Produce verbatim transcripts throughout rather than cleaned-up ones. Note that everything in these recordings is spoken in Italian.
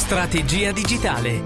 Strategia digitale.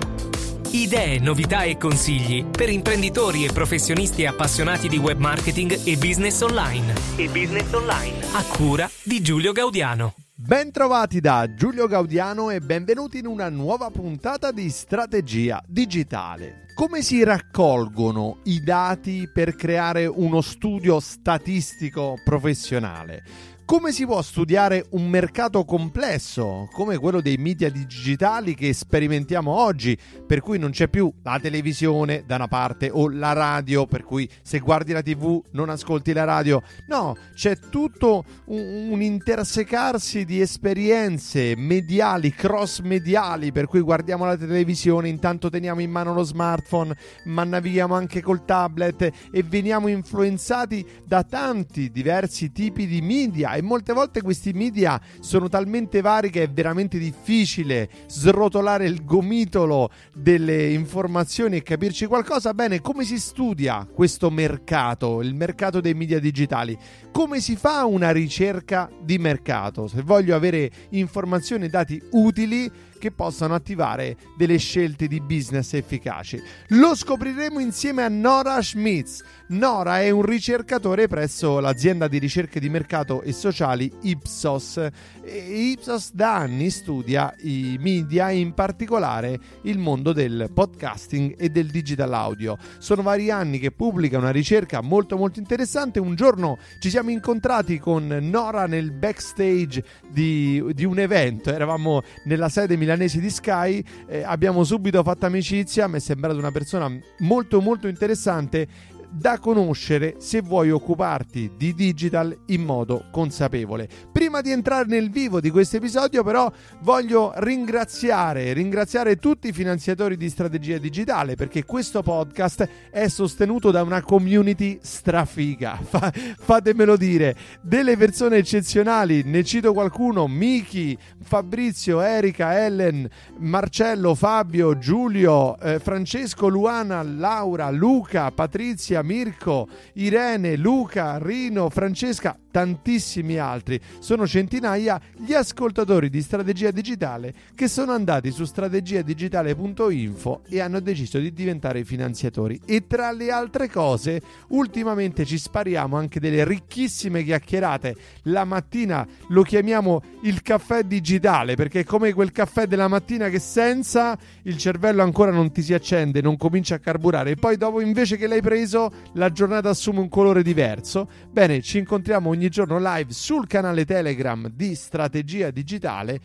Idee, novità e consigli per imprenditori e professionisti appassionati di web marketing e business online. E business online. A cura di Giulio Gaudiano. Bentrovati da Giulio Gaudiano e benvenuti in una nuova puntata di Strategia digitale. Come si raccolgono i dati per creare uno studio statistico professionale? Come si può studiare un mercato complesso come quello dei media digitali che sperimentiamo oggi, per cui non c'è più la televisione da una parte o la radio, per cui se guardi la tivù non ascolti la radio? No, c'è tutto un, un intersecarsi di esperienze mediali, cross mediali, per cui guardiamo la televisione, intanto teniamo in mano lo smartphone, ma navighiamo anche col tablet e veniamo influenzati da tanti diversi tipi di media. E molte volte questi media sono talmente vari che è veramente difficile srotolare il gomitolo delle informazioni e capirci qualcosa. Bene, come si studia questo mercato, il mercato dei media digitali? Come si fa una ricerca di mercato? Se voglio avere informazioni e dati utili che possano attivare delle scelte di business efficaci. Lo scopriremo insieme a Nora Schmitz. Nora è un ricercatore presso l'azienda di ricerche di mercato e sociali Ipsos. E Ipsos da anni studia i media e in particolare il mondo del podcasting e del digital audio. Sono vari anni che pubblica una ricerca molto molto interessante. Un giorno ci siamo incontrati con Nora nel backstage di, di un evento. Eravamo nella sede milanese di Sky, eh, abbiamo subito fatto amicizia. Mi è sembrata una persona molto molto interessante da conoscere se vuoi occuparti di digital in modo consapevole. Prima di entrare nel vivo di questo episodio però voglio ringraziare ringraziare tutti i finanziatori di Strategia Digitale, perché questo podcast è sostenuto da una community strafiga. Fa, fatemelo dire, delle persone eccezionali. Ne cito qualcuno: Miki, Fabrizio, Erika, Ellen, Marcello, Fabio, Giulio, eh, Francesco, Luana, Laura, Luca, Patrizia, Mirko, Irene, Luca, Rino, Francesca, tantissimi altri. Sono centinaia gli ascoltatori di Strategia Digitale che sono andati su strategiadigitale punto info e hanno deciso di diventare finanziatori. E tra le altre cose, ultimamente ci spariamo anche delle ricchissime chiacchierate. La mattina lo chiamiamo il caffè digitale, perché è come quel caffè della mattina che senza il cervello ancora non ti si accende, non comincia a carburare, e poi dopo, invece che l'hai preso, la giornata assume un colore diverso. Bene, ci incontriamo ogni giorno live sul canale Telegram di Strategia Digitale,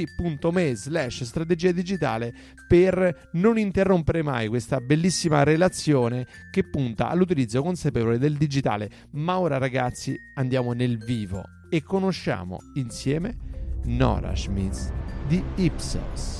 t.me slash strategia digitale, per non interrompere mai questa bellissima relazione che punta all'utilizzo consapevole del digitale. Ma ora, ragazzi, andiamo nel vivo e conosciamo insieme Nora Schmitz di Ipsos.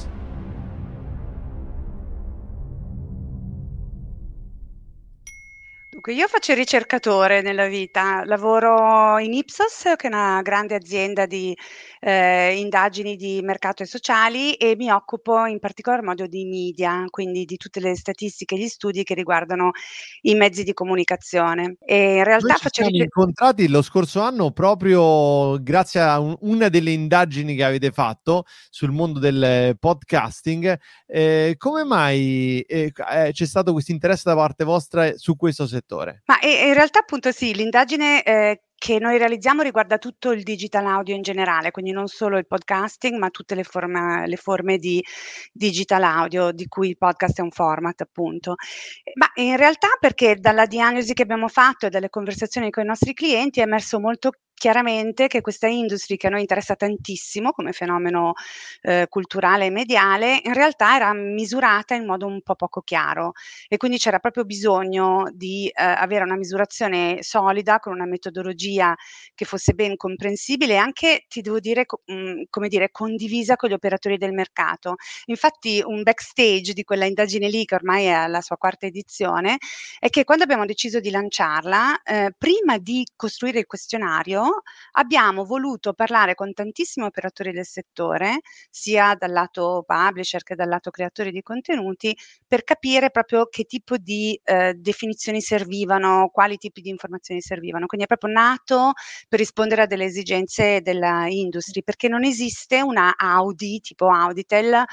Dunque, io faccio il ricercatore nella vita, lavoro in Ipsos, che è una grande azienda di eh, indagini di mercato e sociali, e mi occupo in particolar modo di media, quindi di tutte le statistiche e gli studi che riguardano i mezzi di comunicazione. E in realtà Noi ci faccio siamo ricer- incontrati lo scorso anno proprio grazie a un- una delle indagini che avete fatto sul mondo del podcasting. Eh, come mai eh, eh, c'è stato questo interesse da parte vostra su questo settore? Ma e- in realtà appunto sì, l'indagine eh, che noi realizziamo riguarda tutto il digital audio in generale, quindi non solo il podcasting, ma tutte le forma- le forme di digital audio, di cui il podcast è un format, appunto. Eh, Ma in realtà, perché dalla diagnosi che abbiamo fatto e dalle conversazioni con i nostri clienti è emerso molto chiaramente che questa industry, che a noi interessa tantissimo come fenomeno eh, culturale e mediale, in realtà era misurata in modo un po' poco chiaro, e quindi c'era proprio bisogno di eh, avere una misurazione solida, con una metodologia che fosse ben comprensibile e anche, ti devo dire, co- mh, come dire, condivisa con gli operatori del mercato. Infatti, un backstage di quella indagine lì, che ormai è alla sua quarta edizione, è che quando abbiamo deciso di lanciarla, eh, prima di costruire il questionario, audio, abbiamo voluto parlare con tantissimi operatori del settore, sia dal lato publisher che dal lato creatori di contenuti, per capire proprio che tipo di eh, definizioni servivano, quali tipi di informazioni servivano. Quindi è proprio nato per rispondere a delle esigenze della industry, perché non esiste una Audi tipo Auditel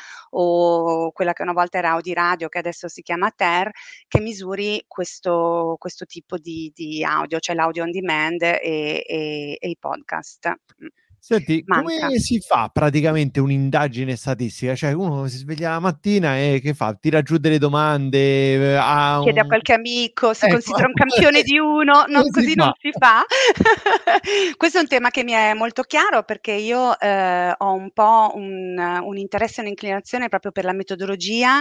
o quella che una volta era Audi Radio, che adesso si chiama Ter, che misuri questo, questo tipo di, di audio, cioè l'audio on demand e, e, e i podcast. Senti, Manca. come si fa praticamente un'indagine statistica? Cioè uno si sveglia la mattina e che fa? Tira giù delle domande, ha Chiede a un... qualche amico, si ecco, considera un campione di uno, no, come si così fa? non si fa. Questo è un tema che mi è molto chiaro, perché io eh, ho un po' un, un interesse e un'inclinazione proprio per la metodologia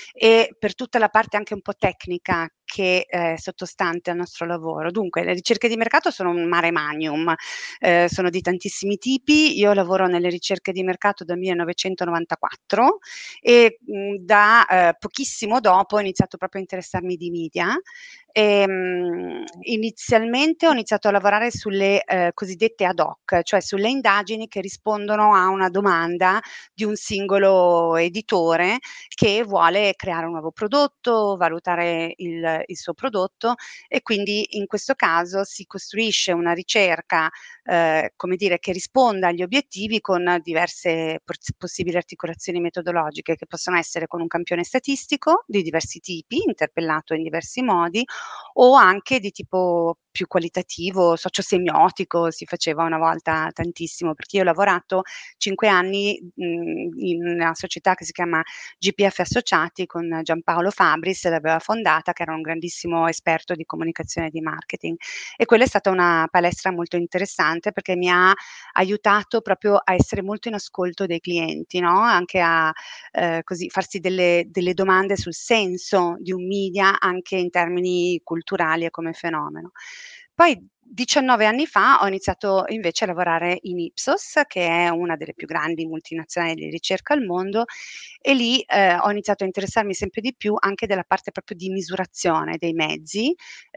e per tutta la parte anche un po' tecnica che è sottostante al nostro lavoro. Dunque, le ricerche di mercato sono un mare magnum, eh, sono di tantissimi tipi. Io lavoro nelle ricerche di mercato dal millenovecentonovantaquattro e mh, da eh, pochissimo dopo ho iniziato proprio a interessarmi di media. E, mh, inizialmente ho iniziato a lavorare sulle eh, cosiddette ad hoc, cioè sulle indagini che rispondono a una domanda di un singolo editore che vuole creare un nuovo prodotto, valutare il, il suo prodotto, e quindi in questo caso si costruisce una ricerca eh, come dire, che risponda agli obiettivi con diverse poss- possibili articolazioni metodologiche, che possono essere con un campione statistico di diversi tipi, interpellato in diversi modi, o anche di tipo più qualitativo, sociosemiotico. Si faceva una volta tantissimo, perché io ho lavorato cinque anni mh, in una società che si chiama G P F Associati con Giampaolo Fabris, l'aveva fondata, che era un grandissimo esperto di comunicazione e di marketing, e quella è stata una palestra molto interessante, perché mi ha aiutato proprio a essere molto in ascolto dei clienti, no? Anche a eh, così farsi delle, delle domande sul senso di un media anche in termini culturali e come fenomeno. Poi diciannove anni fa ho iniziato invece a lavorare in Ipsos, che è una delle più grandi multinazionali di ricerca al mondo, e lì eh, ho iniziato a interessarmi sempre di più anche della parte proprio di misurazione dei mezzi,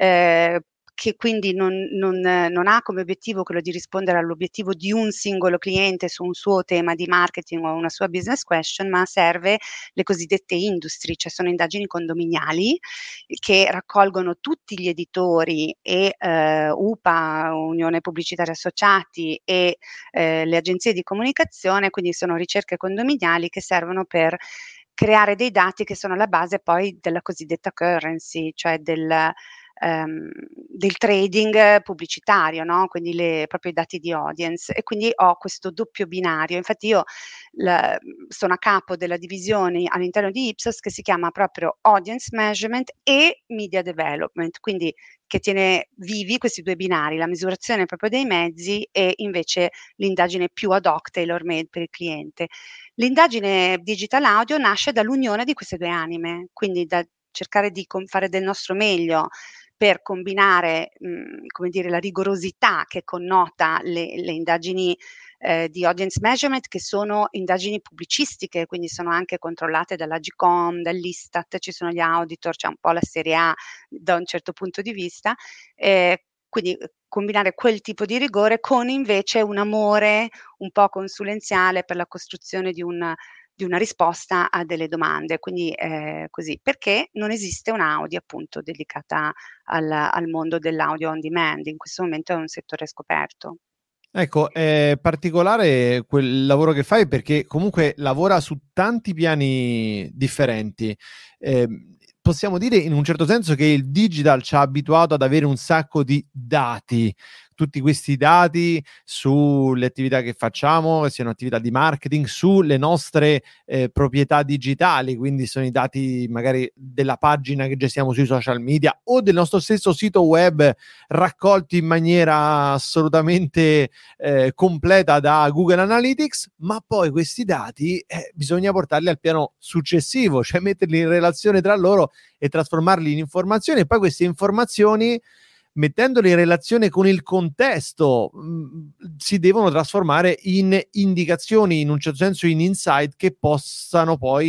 eh, che quindi non, non, non ha come obiettivo quello di rispondere all'obiettivo di un singolo cliente su un suo tema di marketing o una sua business question, ma serve le cosiddette industry, cioè sono indagini condominiali che raccolgono tutti gli editori e eh, U P A, Unione Pubblicitaria Associati, e eh, le agenzie di comunicazione, quindi sono ricerche condominiali che servono per creare dei dati che sono la base poi della cosiddetta currency, cioè del ehm, del trading pubblicitario, no? Quindi le, proprio i dati di audience, e quindi ho questo doppio binario. Infatti io la, sono a capo della divisione all'interno di Ipsos che si chiama proprio Audience Measurement e Media Development, quindi che tiene vivi questi due binari, la misurazione proprio dei mezzi e invece l'indagine più ad hoc, tailor made per il cliente. L'indagine digital audio nasce dall'unione di queste due anime, quindi da cercare di com- fare del nostro meglio per combinare, mh, come dire, la rigorosità che connota le, le indagini eh, di audience measurement, che sono indagini pubblicistiche, quindi sono anche controllate dall'Agcom, dall'Istat, ci sono gli auditor, c'è un po' la serie A da un certo punto di vista, eh, quindi combinare quel tipo di rigore con invece un amore un po' consulenziale per la costruzione di un di una risposta a delle domande, quindi eh, così, perché non esiste un'Audi appunto dedicata al, al mondo dell'audio on demand, in questo momento è un settore scoperto. Ecco, è particolare quel lavoro che fai perché comunque lavora su tanti piani differenti. Eh, possiamo dire in un certo senso che il digital ci ha abituato ad avere un sacco di dati, tutti questi dati sulle attività che facciamo, siano attività di marketing, sulle nostre eh, proprietà digitali, quindi sono i dati magari della pagina che gestiamo sui social media o del nostro stesso sito web, raccolti in maniera assolutamente eh, completa da Google Analytics, ma poi questi dati eh, bisogna portarli al piano successivo, cioè metterli in relazione tra loro e trasformarli in informazioni, e poi queste informazioni, mettendole in relazione con il contesto, mh, si devono trasformare in indicazioni, in un certo senso in insight, che possano poi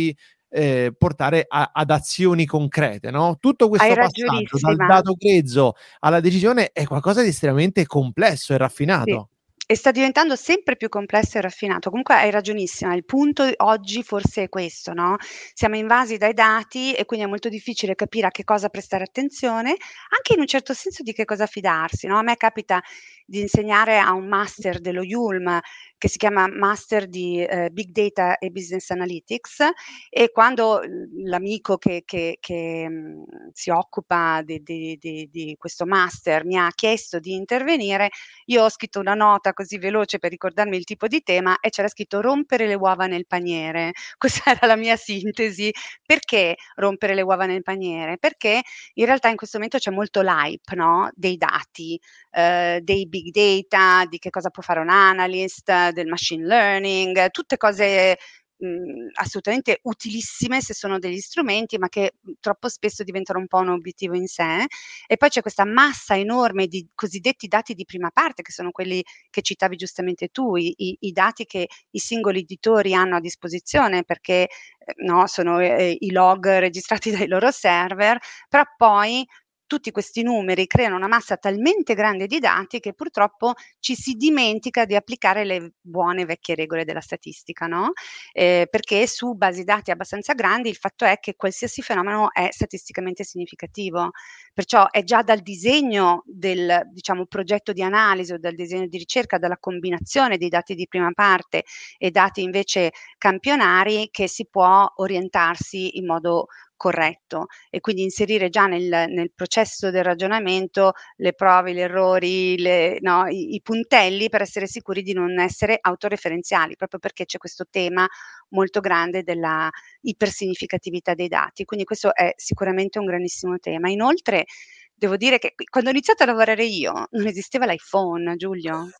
eh, portare a, ad azioni concrete, no? Tutto questo Hai passaggio dal ragionissima. dato grezzo alla decisione è qualcosa di estremamente complesso e Sì. raffinato. E sta diventando sempre più complesso e raffinato. Comunque hai ragionissima, il punto oggi forse è questo, no? Siamo invasi dai dati e quindi è molto difficile capire a che cosa prestare attenzione, anche in un certo senso di che cosa fidarsi, no? A me capita di insegnare a un master dello U L M che si chiama Master di eh, Big Data e Business Analytics, e quando l'amico che, che, che mh, si occupa di, di, di, di questo master mi ha chiesto di intervenire, io ho scritto una nota così veloce per ricordarmi il tipo di tema e c'era scritto rompere le uova nel paniere. Questa era la mia sintesi. Perché rompere le uova nel paniere? Perché in realtà in questo momento c'è molto l'hype, no? Dei dati, eh, dei big data, di che cosa può fare un analyst, del machine learning, tutte cose mh, assolutamente utilissime se sono degli strumenti, ma che mh, troppo spesso diventano un po' un obiettivo in sé. E poi c'è questa massa enorme di cosiddetti dati di prima parte, che sono quelli che citavi giustamente tu, i, i, i dati che i singoli editori hanno a disposizione, perché eh, no, sono eh, i log registrati dai loro server, però poi tutti questi numeri creano una massa talmente grande di dati che purtroppo ci si dimentica di applicare le buone vecchie regole della statistica, no? Eh, perché su basi dati abbastanza grandi il fatto è che qualsiasi fenomeno è statisticamente significativo. Perciò è già dal disegno del, diciamo, progetto di analisi o dal disegno di ricerca, dalla combinazione dei dati di prima parte e dati invece campionari, che si può orientarsi in modo corretto e quindi inserire già nel, nel processo del ragionamento le prove, gli errori, le, no, i, i puntelli, per essere sicuri di non essere autoreferenziali, proprio perché c'è questo tema molto grande della ipersignificatività dei dati. Quindi questo è sicuramente un grandissimo tema. Inoltre devo dire che quando ho iniziato a lavorare io non esisteva l'iPhone, Giulio.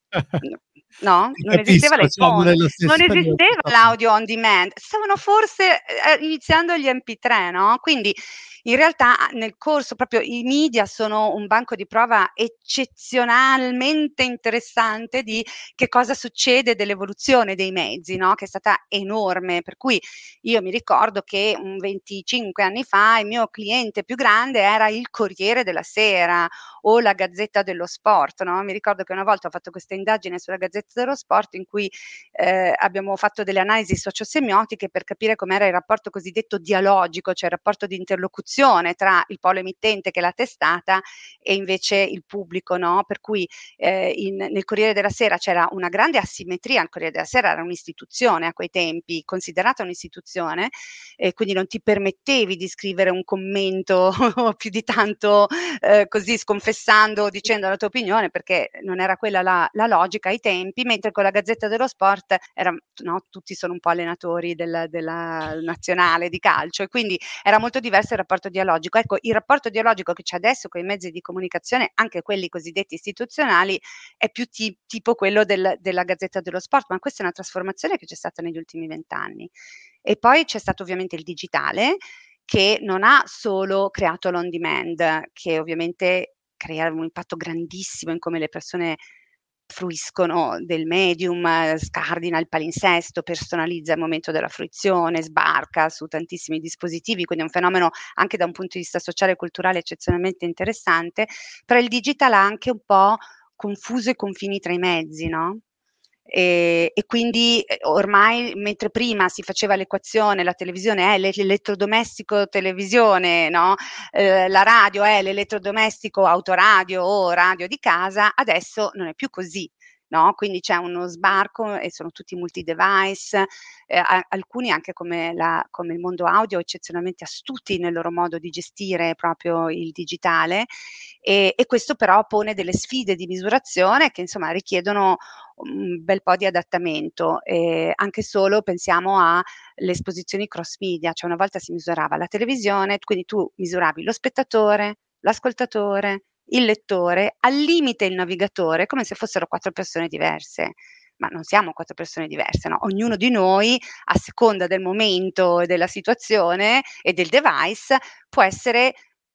No, Ti non esisteva capisco, siamo l'iPhone, nello non stesso nello esisteva stesso l'audio on demand, stavano forse eh, iniziando gli M P tre, no? Quindi in realtà nel corso proprio i media sono un banco di prova eccezionalmente interessante di che cosa succede dell'evoluzione dei mezzi, no? Che è stata enorme, per cui io mi ricordo che un venticinque anni fa il mio cliente più grande era il Corriere della Sera o la Gazzetta dello Sport, no? Mi ricordo che una volta ho fatto questa indagine sulla Gazzetta dello Sport in cui eh, abbiamo fatto delle analisi sociosemiotiche per capire com'era il rapporto cosiddetto dialogico, cioè il rapporto di interlocuzione tra il polo emittente che è la testata e invece il pubblico, no? Per cui eh, in, nel Corriere della Sera c'era una grande asimmetria, il Corriere della Sera era un'istituzione a quei tempi, considerata un'istituzione, e quindi non ti permettevi di scrivere un commento più di tanto eh, così sconfessando o dicendo la tua opinione, perché non era quella la, la logica ai tempi, mentre con la Gazzetta dello Sport era, no, tutti sono un po' allenatori del, della nazionale di calcio e quindi era molto diverso il rapporto dialogico. Ecco, il rapporto dialogico che c'è adesso con i mezzi di comunicazione, anche quelli cosiddetti istituzionali, è più ti, tipo quello del, della Gazzetta dello Sport, ma questa è una trasformazione che c'è stata negli ultimi vent'anni. E poi c'è stato ovviamente il digitale, che non ha solo creato l'on demand, che ovviamente crea un impatto grandissimo in come le persone fruiscono del medium, eh, scardina il palinsesto, personalizza il momento della fruizione, sbarca su tantissimi dispositivi, quindi è un fenomeno anche da un punto di vista sociale e culturale eccezionalmente interessante, però il digital ha anche un po' confuso i confini tra i mezzi, no? E, e quindi eh, ormai, mentre prima si faceva l'equazione, la televisione è l'elettrodomestico televisione, no? Eh, la radio è l'elettrodomestico autoradio o radio di casa, adesso non è più così. No? Quindi c'è uno sbarco e sono tutti multi-device, eh, a- alcuni anche come, la, come il mondo audio eccezionalmente astuti nel loro modo di gestire proprio il digitale e, e questo però pone delle sfide di misurazione che insomma richiedono un bel po' di adattamento, eh, anche solo pensiamo alle esposizioni cross media, cioè una volta si misurava la televisione, quindi tu misuravi lo spettatore, l'ascoltatore, il lettore, al limite il navigatore, come se fossero quattro persone diverse. Ma non siamo quattro persone diverse, no? Ognuno di noi, a seconda del momento e della situazione e del device, può essere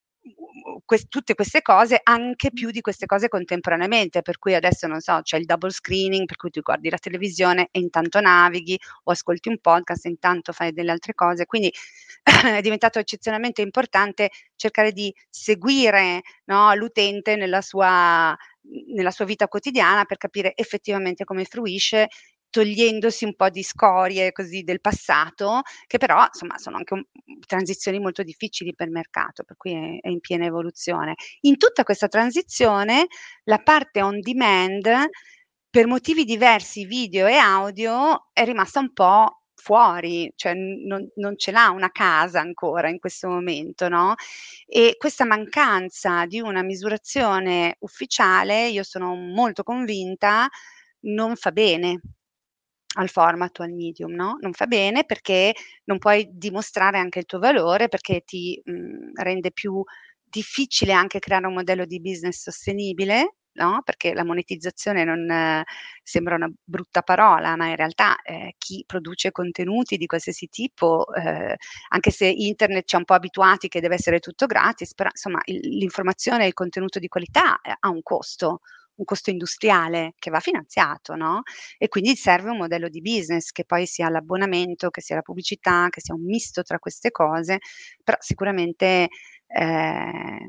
que- tutte queste cose, anche più di queste cose contemporaneamente, per cui adesso non so, c'è il double screening, per cui tu guardi la televisione e intanto navighi o ascolti un podcast e intanto fai delle altre cose, quindi è diventato eccezionalmente importante cercare di seguire, no, l'utente nella sua, nella sua vita quotidiana per capire effettivamente come fruisce, togliendosi un po' di scorie così del passato, che però insomma sono anche un, transizioni molto difficili per il mercato, per cui è, è in piena evoluzione. In tutta questa transizione la parte on demand, per motivi diversi, video e audio, è rimasta un po' fuori, cioè non, non ce l'ha una casa ancora in questo momento, no? E questa mancanza di una misurazione ufficiale, io sono molto convinta, non fa bene al format o al medium, no? Non fa bene perché non puoi dimostrare anche il tuo valore, perché ti mh, rende più difficile anche creare un modello di business sostenibile, no? Perché la monetizzazione non eh, sembra una brutta parola, ma in realtà eh, chi produce contenuti di qualsiasi tipo, eh, anche se internet ci ha un po' abituati che deve essere tutto gratis, però insomma il, l'informazione e il contenuto di qualità eh, ha un costo, un costo industriale che va finanziato, no? E quindi serve un modello di business che poi sia l'abbonamento, che sia la pubblicità, che sia un misto tra queste cose, però sicuramente eh,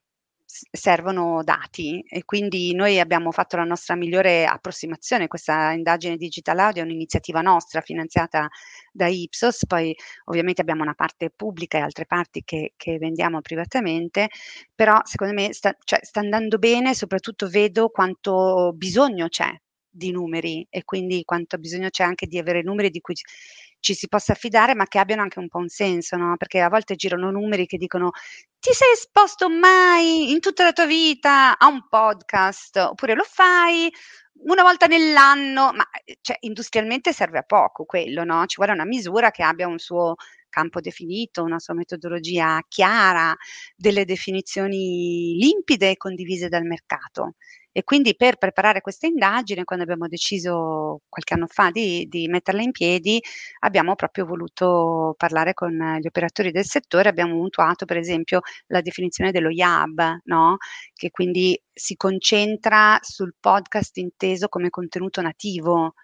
servono dati e quindi noi abbiamo fatto la nostra migliore approssimazione. Questa indagine Digital Audio è un'iniziativa nostra finanziata da Ipsos, poi ovviamente abbiamo una parte pubblica e altre parti che, che vendiamo privatamente, però secondo me sta, cioè, sta andando bene, soprattutto vedo quanto bisogno c'è di numeri e quindi quanto bisogno c'è anche di avere numeri di cui ci si possa affidare, ma che abbiano anche un po' un senso, no? Perché a volte girano numeri che dicono: ti sei esposto mai in tutta la tua vita a un podcast? Oppure lo fai una volta nell'anno? Ma cioè, industrialmente serve a poco quello, no? Ci vuole una misura che abbia un suo campo definito, una sua metodologia chiara, delle definizioni limpide e condivise dal mercato. E quindi per preparare questa indagine, quando abbiamo deciso qualche anno fa di, di metterla in piedi, abbiamo proprio voluto parlare con gli operatori del settore, abbiamo mutuato per esempio la definizione dello Y A B, no? Che quindi si concentra sul podcast inteso come contenuto nativo,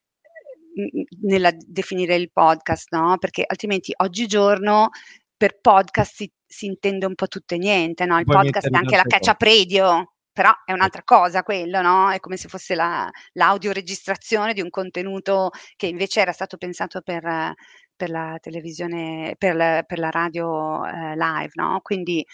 nella definire il podcast, no? Perché altrimenti oggigiorno per podcast si, si intende un po' tutto e niente, no? Il Puoi podcast è mettere anche la tante catch-up radio, però è un'altra cosa quello, no? È come se fosse la, l'audioregistrazione di un contenuto che invece era stato pensato per, per la televisione, per la, per la radio eh, live, no? Quindi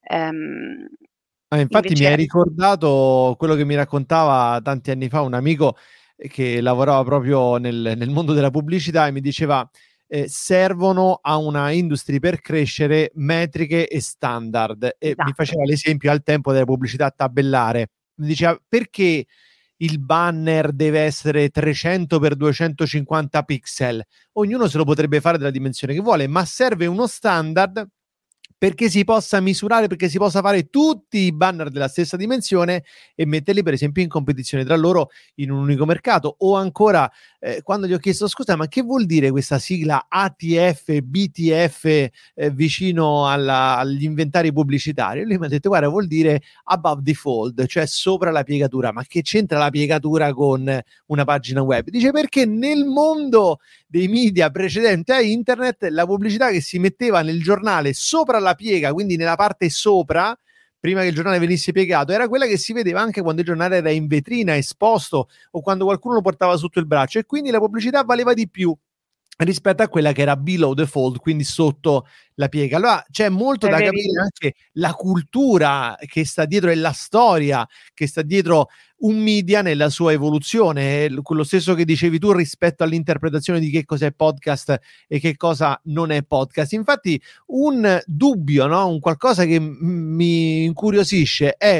ehm, Ah, infatti mi invece hai ricordato quello che mi raccontava tanti anni fa un amico che lavorava proprio nel, nel mondo della pubblicità e mi diceva eh, servono a una industria per crescere metriche e standard, e mi esatto, faceva l'esempio al tempo della pubblicità tabellare. Mi diceva: perché il banner deve essere trecento per duecentocinquanta pixel? Ognuno se lo potrebbe fare della dimensione che vuole, ma serve uno standard perché si possa misurare, perché si possa fare tutti i banner della stessa dimensione e metterli per esempio in competizione tra loro in un unico mercato. O ancora eh, quando gli ho chiesto: scusa, ma che vuol dire questa sigla A T F, B T F eh, vicino alla, agli inventari pubblicitari? E lui mi ha detto: guarda, vuol dire above the fold, cioè sopra la piegatura. Ma che c'entra la piegatura con una pagina web? Dice: perché nel mondo dei media precedenti a internet la pubblicità che si metteva nel giornale sopra la piega, quindi nella parte sopra, prima che il giornale venisse piegato, era quella che si vedeva anche quando il giornale era in vetrina, esposto, o quando qualcuno lo portava sotto il braccio, e quindi la pubblicità valeva di più rispetto a quella che era below the fold, quindi sotto la piega. Allora c'è molto è da verissimo. capire anche la cultura che sta dietro e la storia che sta dietro un media nella sua evoluzione, quello stesso che dicevi tu rispetto all'interpretazione di che cos'è podcast e che cosa non è podcast. Infatti un dubbio, no? Un qualcosa che m- mi incuriosisce è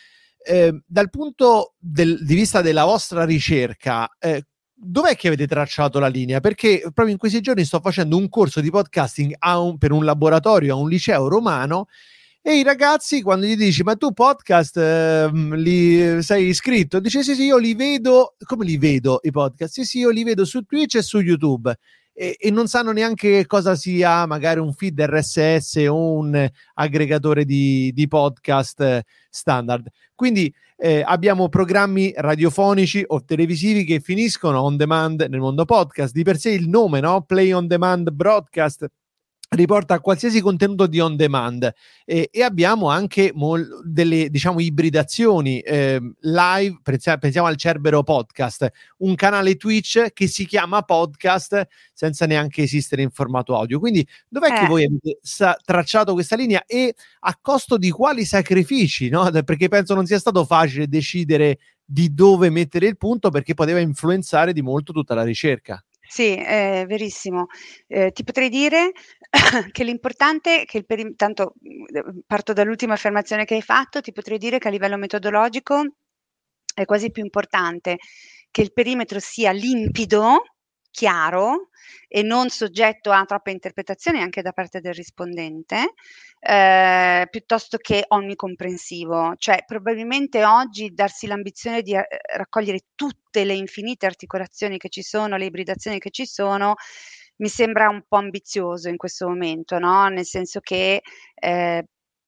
eh, dal punto del, di vista della vostra ricerca, eh, dov'è che avete tracciato la linea? Perché proprio in questi giorni sto facendo un corso di podcasting a un, per un laboratorio a un liceo romano, e i ragazzi, quando gli dici: ma tu podcast eh, li sei iscritto? Dice: sì sì, io li vedo. Come li vedo i podcast? Sì sì, io li vedo su Twitch e su YouTube. E, e non sanno neanche cosa sia magari un feed R S S o un aggregatore di, di podcast eh, standard. Quindi eh, abbiamo programmi radiofonici o televisivi che finiscono on demand nel mondo podcast. Di per sé il nome, no? Play on demand broadcast, riporta qualsiasi contenuto di on demand, e, e abbiamo anche mol- delle, diciamo, ibridazioni eh, live. Pensiamo, pensiamo al Cerbero Podcast, un canale Twitch che si chiama podcast senza neanche esistere in formato audio. Quindi dov'è che Eh. voi avete sa- tracciato questa linea e a costo di quali sacrifici, no? Perché penso non sia stato facile decidere di dove mettere il punto, perché poteva influenzare di molto tutta la ricerca. Sì, è verissimo. Eh, ti potrei dire che l'importante, che il perim- tanto mh, parto dall'ultima affermazione che hai fatto, ti potrei dire che a livello metodologico è quasi più importante che il perimetro sia limpido, chiaro e non soggetto a troppe interpretazioni anche da parte del rispondente, eh, piuttosto che onnicomprensivo. Cioè, probabilmente oggi darsi l'ambizione di eh, raccogliere tutte le infinite articolazioni che ci sono, le ibridazioni che ci sono, mi sembra un po' ambizioso in questo momento, no? Nel senso che eh,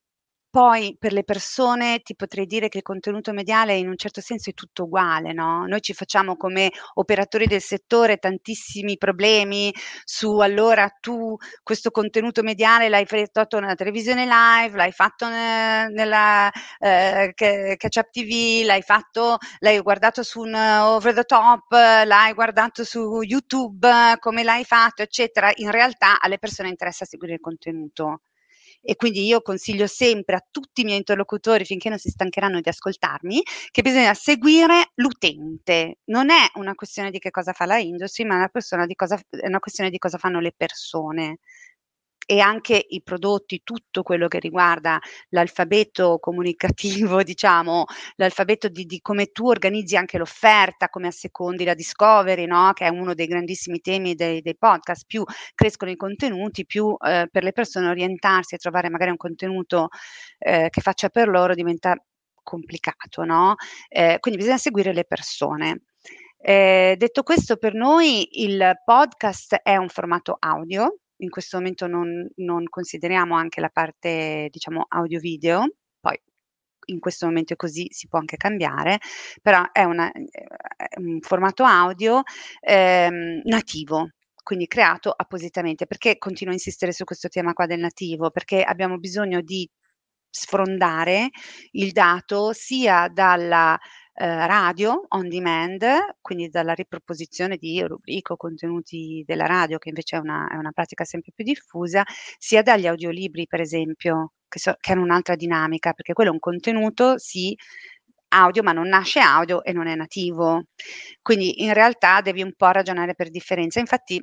poi per le persone ti potrei dire che il contenuto mediale in un certo senso è tutto uguale, no, noi ci facciamo come operatori del settore tantissimi problemi su: allora tu questo contenuto mediale l'hai fatto nella televisione live, l'hai fatto ne nella, ehm, ca Catch-Up T V, l'hai fatto l'hai guardato su un over the top, l'hai guardato su YouTube, come l'hai fatto, eccetera. In realtà alle persone interessa seguire il contenuto. E quindi io consiglio sempre a tutti i miei interlocutori, finché non si stancheranno di ascoltarmi, che bisogna seguire l'utente. Non è una questione di che cosa fa la industry, ma è una persona di cosa è una questione di cosa fanno le persone. E anche i prodotti, tutto quello che riguarda l'alfabeto comunicativo, diciamo, l'alfabeto di di come tu organizzi anche l'offerta, come assecondi la discovery, no, che è uno dei grandissimi temi dei dei podcast. Più crescono i contenuti, più, ehm, per le persone orientarsi e trovare magari un contenuto, ehm, che faccia per loro diventa complicato, no, ehm, quindi bisogna seguire le persone. Ehm, detto questo, per noi il podcast è un formato audio. In questo momento non non consideriamo anche la parte, diciamo, audio video, poi in questo momento è così, si può anche cambiare, però è una ehm, è un formato audio, ehm, nativo, quindi creato appositamente. Perché continuo a insistere su questo tema qua del nativo? Perché abbiamo bisogno di sfrondare il dato sia dalla, ehm, radio on demand, quindi dalla riproposizione di rubriche o contenuti della radio, che invece è una è una pratica sempre più diffusa, sia dagli audiolibri per esempio, che so che hanno un'altra dinamica, perché quello è un contenuto, sì, audio, ma non nasce audio e non è nativo. Quindi in realtà devi un po' ragionare per differenza. Infatti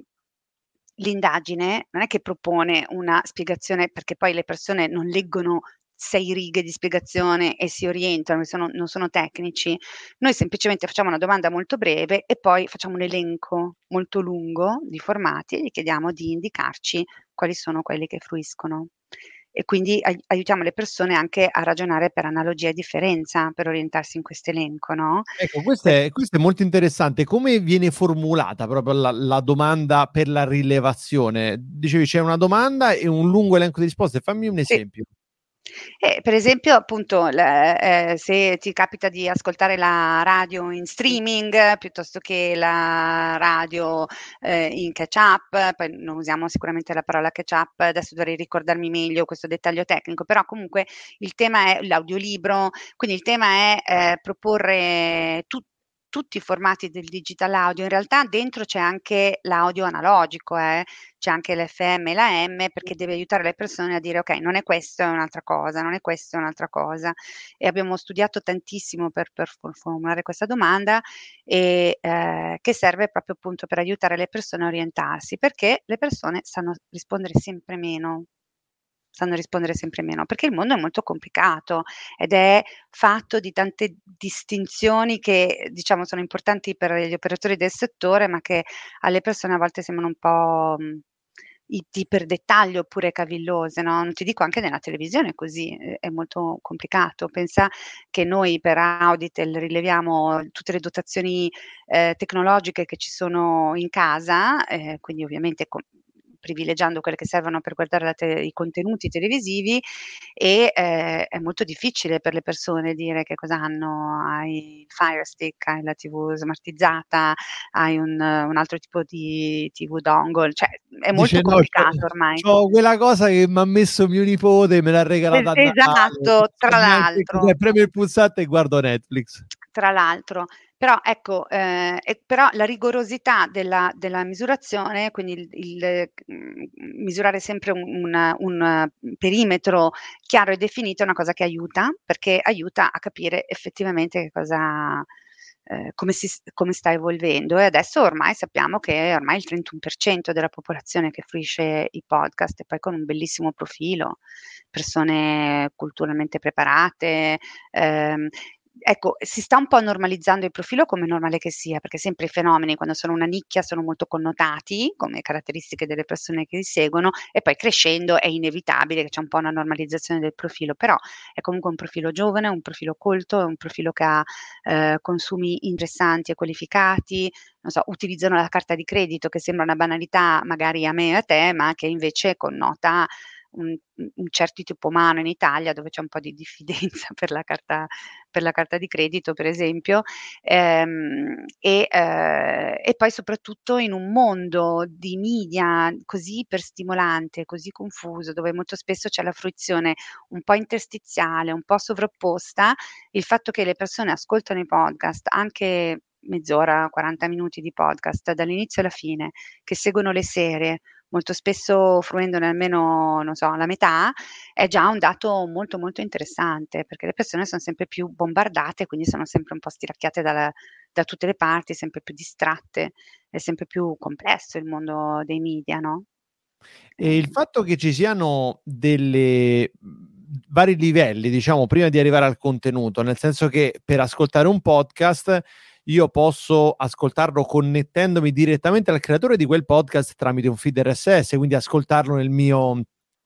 l'indagine non è che propone una spiegazione, perché poi le persone non leggono sei righe di spiegazione e si orientano, sono non sono tecnici. Noi semplicemente facciamo una domanda molto breve e poi facciamo un elenco molto lungo di formati e gli chiediamo di indicarci quali sono quelli che fruiscono. E quindi ai aiutiamo le persone anche a ragionare per analogia e differenza, per orientarsi in questo elenco, no, Ecco, questo per è questo è molto interessante. Come viene formulata proprio la la domanda per la rilevazione? Dicevi c'è una domanda e un lungo elenco di risposte. Fammi un sì. esempio. Eh, per esempio appunto l ehm, se ti capita di ascoltare la radio in streaming piuttosto che la radio, ehm, in catch up, poi non usiamo sicuramente la parola catch up, adesso dovrei ricordarmi meglio questo dettaglio tecnico, però comunque il tema è l'audiolibro, quindi il tema è, ehm, proporre tu tutti i formati del digital audio. In realtà dentro c'è anche l'audio analogico, eh. C'è anche l'F M e la M, perché deve aiutare le persone a dire: "Okay, non è questo, è un'altra cosa, non è questo, è un'altra cosa". E abbiamo studiato tantissimo per per for formulare questa domanda, e ehm, che serve proprio appunto per aiutare le persone a orientarsi, perché le persone sanno rispondere sempre meno. Sanno rispondere sempre meno, perché il mondo è molto complicato ed è fatto di tante distinzioni che, diciamo, sono importanti per gli operatori del settore, ma che alle persone a volte sembrano un po', mhmm, i iper dettaglio oppure cavillose, no, non ti dico, anche nella televisione è così, è è molto complicato. Pensa che noi per Auditel rileviamo tutte le dotazioni, ehm, tecnologiche che ci sono in casa, ehm, quindi ovviamente co privilegiando quelle che servono per guardare la te- i contenuti televisivi e eh, è molto difficile per le persone dire che cosa hanno. Hai il Fire Stick, hai la tivù smartizzata, hai un, un altro tipo di tivù dongle, cioè è molto Dice no, c'ho, complicato ormai. c'ho quella cosa che mi ha messo mio nipote, me l'ha regalata Es- a Natale. esatto, tra Niente, l'altro. premo il pulsante e guardo Netflix. Tra l'altro, però ecco, ehm, e però la rigorosità della della misurazione, quindi il il mhmm, misurare sempre un un un perimetro chiaro e definito è una cosa che aiuta, perché aiuta a capire effettivamente che cosa ehm, come si s come sta evolvendo e adesso ormai sappiamo che ormai il trentuno per cento della popolazione che fruisce i podcast e poi con un bellissimo profilo, persone culturalmente preparate, ehm ecco, si sta un po' normalizzando il profilo come è normale che sia, perché sempre i fenomeni quando sono una nicchia sono molto connotati come caratteristiche delle persone che li seguono e poi crescendo è inevitabile che c'è un po' una normalizzazione del profilo, però è comunque un profilo giovane, un profilo colto, è un profilo che ha, ehm, consumi interessanti e qualificati, non so, utilizzano la carta di credito che sembra una banalità magari a me e a te, ma che invece connota un un certo tipo umano in Italia dove c'è un po' di diffidenza per la carta per la carta di credito per esempio, ehm, e ehm, e poi soprattutto in un mondo di media così iperstimolante, così confuso, dove molto spesso c'è la fruizione un po' interstiziale, un po' sovrapposta, il fatto che le persone ascoltano i podcast anche mezz'ora, quaranta minuti di podcast dall'inizio alla fine, che seguono le serie, molto spesso fruendone almeno, non so, la metà, è già un dato molto, molto interessante, perché le persone son sempre più bombardate, quindi sono sempre un po' stiracchiate dalla da tutte le parti, sempre più distratte, è sempre più complesso il mondo dei media, no? E il Ehm fatto che ci siano delle mhmm, vari livelli, diciamo, prima di arrivare al contenuto, nel senso che per ascoltare un podcast io posso ascoltarlo connettendomi direttamente al creatore di quel podcast tramite un feed R S S, quindi ascoltarlo nel mio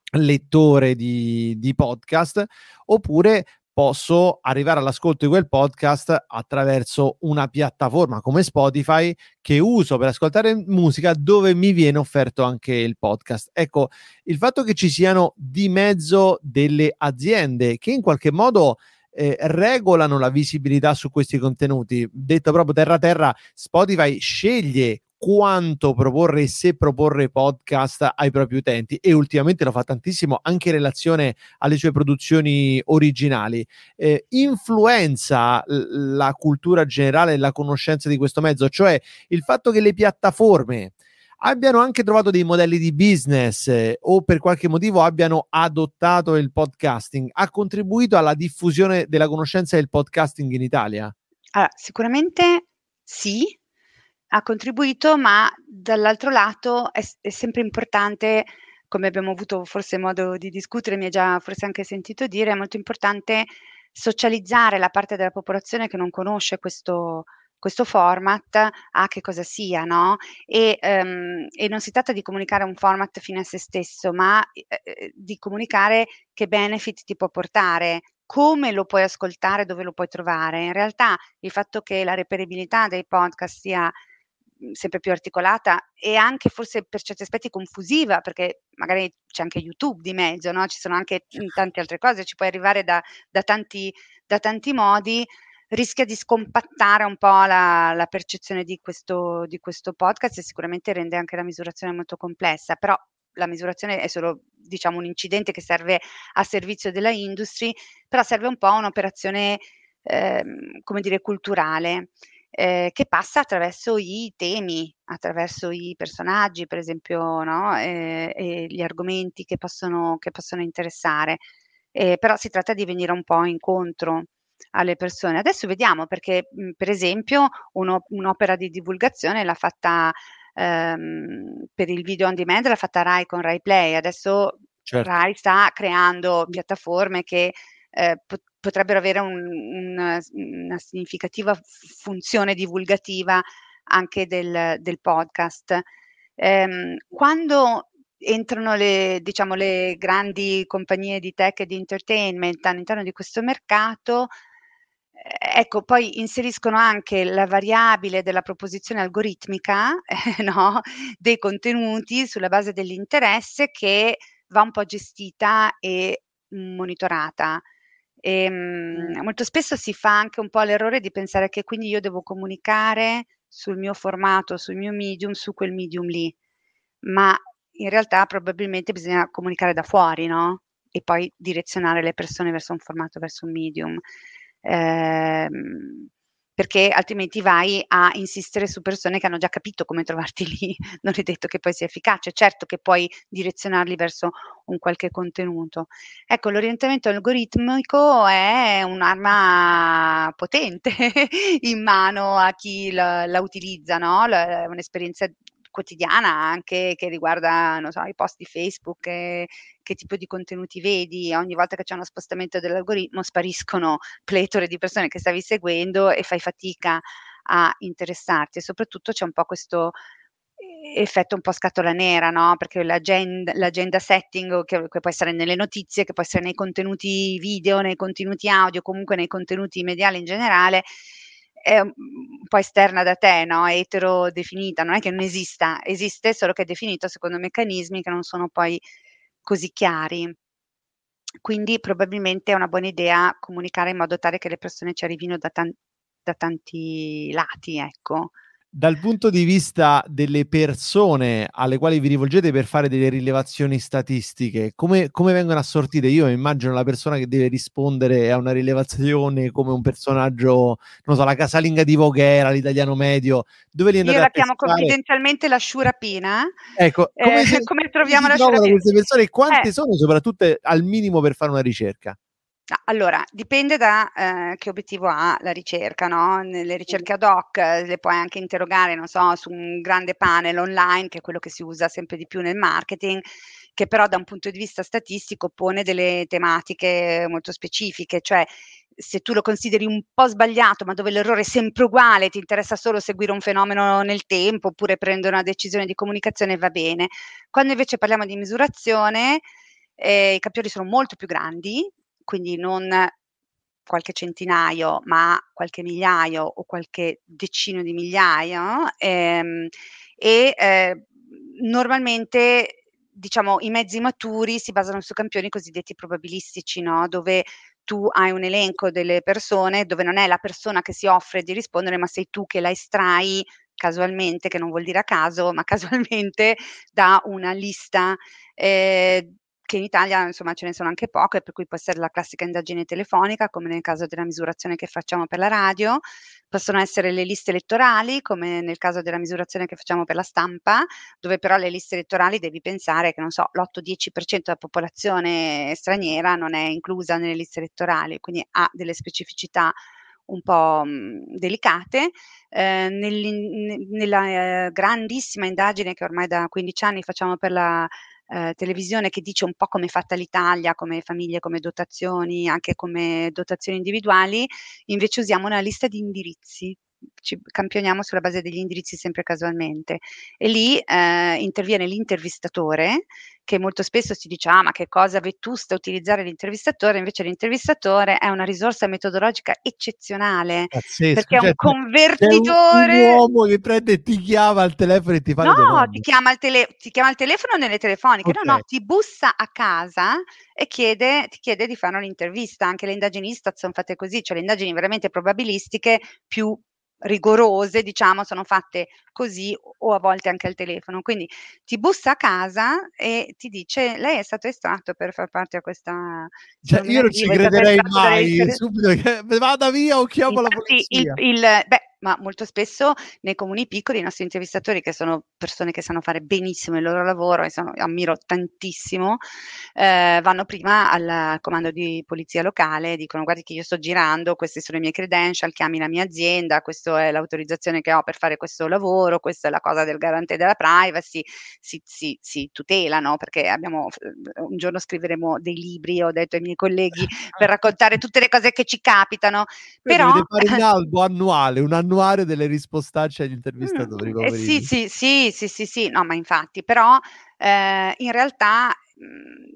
lettore di di podcast, oppure posso arrivare all'ascolto di quel podcast attraverso una piattaforma come Spotify che uso per ascoltare musica, dove mi viene offerto anche il podcast. Ecco, il fatto che ci siano di mezzo delle aziende che in qualche modo eh, regolano la visibilità su questi contenuti, detto proprio terra terra, Spotify sceglie quanto proporre e se proporre podcast ai propri utenti e ultimamente lo fa tantissimo anche in relazione alle sue produzioni originali. Eh, influenza l- la cultura generale e la conoscenza di questo mezzo, cioè il fatto che le piattaforme abbiano anche trovato dei modelli di business eh, o per qualche motivo abbiano adottato il podcasting, ha contribuito alla diffusione della conoscenza del podcasting in Italia? Allora, sicuramente sì, ha contribuito, ma dall'altro lato è s è sempre importante, come abbiamo avuto forse modo di discutere, mi hai già forse anche sentito dire, è molto importante socializzare la parte della popolazione che non conosce questo questo format a che cosa sia, no, e, ehm, e non si tratta di comunicare un format fine a sé stesso, ma, i ehm, di comunicare che benefit ti può portare, come lo puoi ascoltare, dove lo puoi trovare. In realtà il fatto che la reperibilità dei podcast sia, mhmm, sempre più articolata e anche forse per certi aspetti confusiva, perché magari c'è anche YouTube di mezzo, no, ci sono anche, mhmm, tante altre cose, ci puoi arrivare da da tanti da tanti modi, rischia di scompattare un po' la la percezione di questo di questo podcast e sicuramente rende anche la misurazione molto complessa, però la misurazione è solo, diciamo, un incidente che serve a servizio della industry, però serve un po' a un'operazione, ehm, come dire, culturale, ehm, che passa attraverso i temi, attraverso i personaggi, per esempio, no, ehm, e gli argomenti che possono che possono interessare. Ehm, però si tratta di venire un po' incontro alle persone. Adesso vediamo perché, mhmm, per esempio uno un'opera di divulgazione l'ha fatta, ehm, per il video on demand l'ha fatta Rai con Rai Play. Adesso Certo. Rai sta creando piattaforme che, ehm, pot potrebbero avere un un s una significativa f funzione divulgativa anche del del podcast. Ehm, quando entrano le diciamo le grandi compagnie di tech e di entertainment all'interno di questo mercato, ecco, poi inseriscono anche la variabile della proposizione algoritmica, eh, no, dei contenuti sulla base dell'interesse, che va un po' gestita e monitorata. Ehm, molto spesso si fa anche un po' l'errore di pensare che quindi io devo comunicare sul mio formato, sul mio medium, su quel medium lì, ma in realtà probabilmente bisogna comunicare da fuori, no? E poi direzionare le persone verso un formato, verso un medium. Ehm, perché altrimenti vai a insistere su persone che hanno già capito come trovarti lì, non è detto che poi sia efficace. Certo che puoi direzionarli verso un qualche contenuto. Ecco, l'orientamento algoritmico è un'arma potente in mano a chi la, la utilizza, no? La, è un'esperienza quotidiana anche, che riguarda, non so, i post di Facebook, e che tipo di contenuti vedi. Ogni volta che c'è uno spostamento dell'algoritmo spariscono pletore di persone che stavi seguendo e fai fatica a interessarti, e soprattutto c'è un po' questo effetto un po' scatola nera, no? Perché l'agenda, l'agenda setting, che, che può essere nelle notizie, che può essere nei contenuti video, nei contenuti audio, comunque nei contenuti mediali in generale, è un po' esterna da te, no? È eterodefinita, non è che non esista, esiste, solo che è definito secondo meccanismi che non sono poi così chiari. Quindi probabilmente è una buona idea comunicare in modo tale che le persone ci arrivino da, tan- da tanti lati, ecco. Dal punto di vista delle persone alle quali vi rivolgete per fare delle rilevazioni statistiche, come, come vengono assortite? Io immagino la persona che deve rispondere a una rilevazione come un personaggio, non so, la casalinga di Voghera, l'italiano medio, dove li andate Io a la chiamo pescare? confidenzialmente la sciurapina. Ecco, come, Eh, si, come come troviamo si la trovano sciurapina? queste persone e quante Eh, sono soprattutto al minimo per fare una ricerca? Allora, dipende da eh, che obiettivo ha la ricerca, no? Nelle ricerche ad hoc eh, le puoi anche interrogare, non so, su un grande panel online, che è quello che si usa sempre di più nel marketing, che però da un punto di vista statistico pone delle tematiche molto specifiche, cioè se tu lo consideri un po' sbagliato, ma dove l'errore è sempre uguale, ti interessa solo seguire un fenomeno nel tempo oppure prendere una decisione di comunicazione, va bene. Quando invece parliamo di misurazione, eh, i campioni sono molto più grandi, quindi non qualche centinaio, ma qualche migliaio o qualche decino di migliaia, ehm, e eh, normalmente, diciamo, i mezzi maturi si basano su campioni cosiddetti probabilistici, no? Dove tu hai un elenco delle persone, dove non è la persona che si offre di rispondere, ma sei tu che la estrai casualmente, che non vuol dire a caso, ma casualmente da una lista eh, che in Italia insomma ce ne sono anche poche, per cui può essere la classica indagine telefonica, come nel caso della misurazione che facciamo per la radio, possono essere le liste elettorali, come nel caso della misurazione che facciamo per la stampa, dove però le liste elettorali devi pensare che, non so, l'otto dieci per cento della popolazione straniera non è inclusa nelle liste elettorali, quindi ha delle specificità un po' mh, delicate. Eh, nella eh, grandissima indagine che ormai da quindici anni facciamo per la eh, televisione, che dice un po' come è fatta l'Italia, come famiglie, come dotazioni, anche come dotazioni individuali, invece usiamo una lista di indirizzi. Ci campioniamo sulla base degli indirizzi sempre casualmente, e lì eh, interviene l'intervistatore, che molto spesso si dice ah ma che cosa vetusta utilizzare l'intervistatore, invece l'intervistatore è una risorsa metodologica eccezionale, perché Pazzesco, è cioè un c'è c'è un, un convertitore. uomo che prende e ti chiama al telefono e ti fa No, le ti domande. chiama al tele ti chiama al telefono nelle telefoniche, no, Ok. no, ti bussa a casa e chiede ti chiede di fare un'intervista. Anche le indagini Istat son fatte così, cioè le indagini veramente probabilistiche più rigorose, diciamo, sono fatte così o a volte anche al telefono. Quindi ti bussa a casa e ti dice: "Lei è stato estratto per far parte a questa Cioè, siamo io non ci venerdì, voi state crederei estratto dalle mai liste". subito che vada via o chiamo la Infatti il polizia. il beh, ma molto spesso nei comuni piccoli i nostri intervistatori, che sono persone che sanno fare benissimo il loro lavoro e sono ammiro tantissimo, ehm, vanno prima al comando di polizia locale, dicono: "Guardi che io sto girando, questi sono i miei credential, chiami la mia azienda, questo è l'autorizzazione che ho per fare questo lavoro, questa è la cosa del garante della privacy", si si si tutelano, perché abbiamo f un giorno scriveremo dei libri, ho detto ai miei colleghi, per raccontare tutte le cose che ci capitano, Voi però dovete fare un albo annuale, un annuario delle rispostacce agli Mh, intervistatori, eh sì, poverini. sì, sì, sì, sì, sì, no, ma infatti, però, ehm, in realtà, mhmm,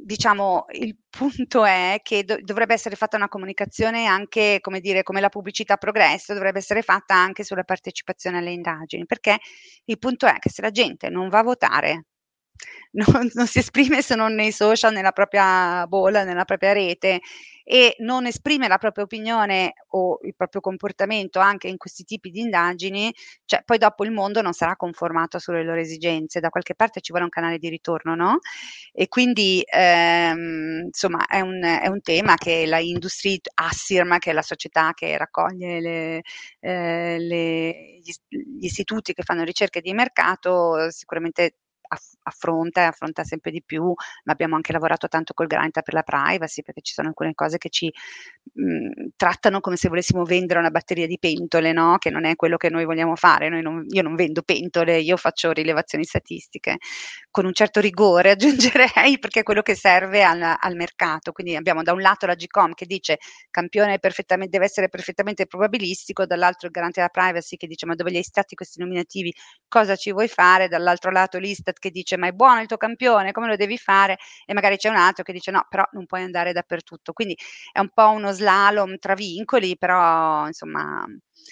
diciamo, il punto è che do- dovrebbe essere fatta una comunicazione anche, come dire, come la pubblicità progresso, dovrebbe essere fatta anche sulla partecipazione alle indagini, perché il punto è che se la gente non va a votare, non, non si esprime se non nei social, nella propria bolla, nella propria rete, e non esprime la propria opinione o il proprio comportamento anche in questi tipi di indagini, cioè poi dopo il mondo non sarà conformato sulle loro esigenze, da qualche parte ci vuole un canale di ritorno, no? E quindi ehm, insomma è un, è un tema che la Industry Assirma, che è la società che raccoglie le, eh, le, gli, gli istituti che fanno ricerche di mercato, sicuramente affronta e affronta sempre di più, ma abbiamo anche lavorato tanto col Granta per la privacy, perché ci sono alcune cose che ci mh, trattano come se volessimo vendere una batteria di pentole, no? Che non è quello che noi vogliamo fare. Noi non, io non vendo pentole, io faccio rilevazioni statistiche con un certo rigore, aggiungerei, perché è quello che serve al, al mercato. Quindi abbiamo da un lato la Gcom che dice campione perfettamente, deve essere perfettamente probabilistico, dall'altro il Garante della privacy che dice ma dove li hai stati questi nominativi, cosa ci vuoi fare, dall'altro lato l'Istat che dice ma è buono il tuo campione, come lo devi fare, e magari c'è un altro che dice no, però non puoi andare dappertutto. Quindi è un po' uno slalom tra vincoli, però insomma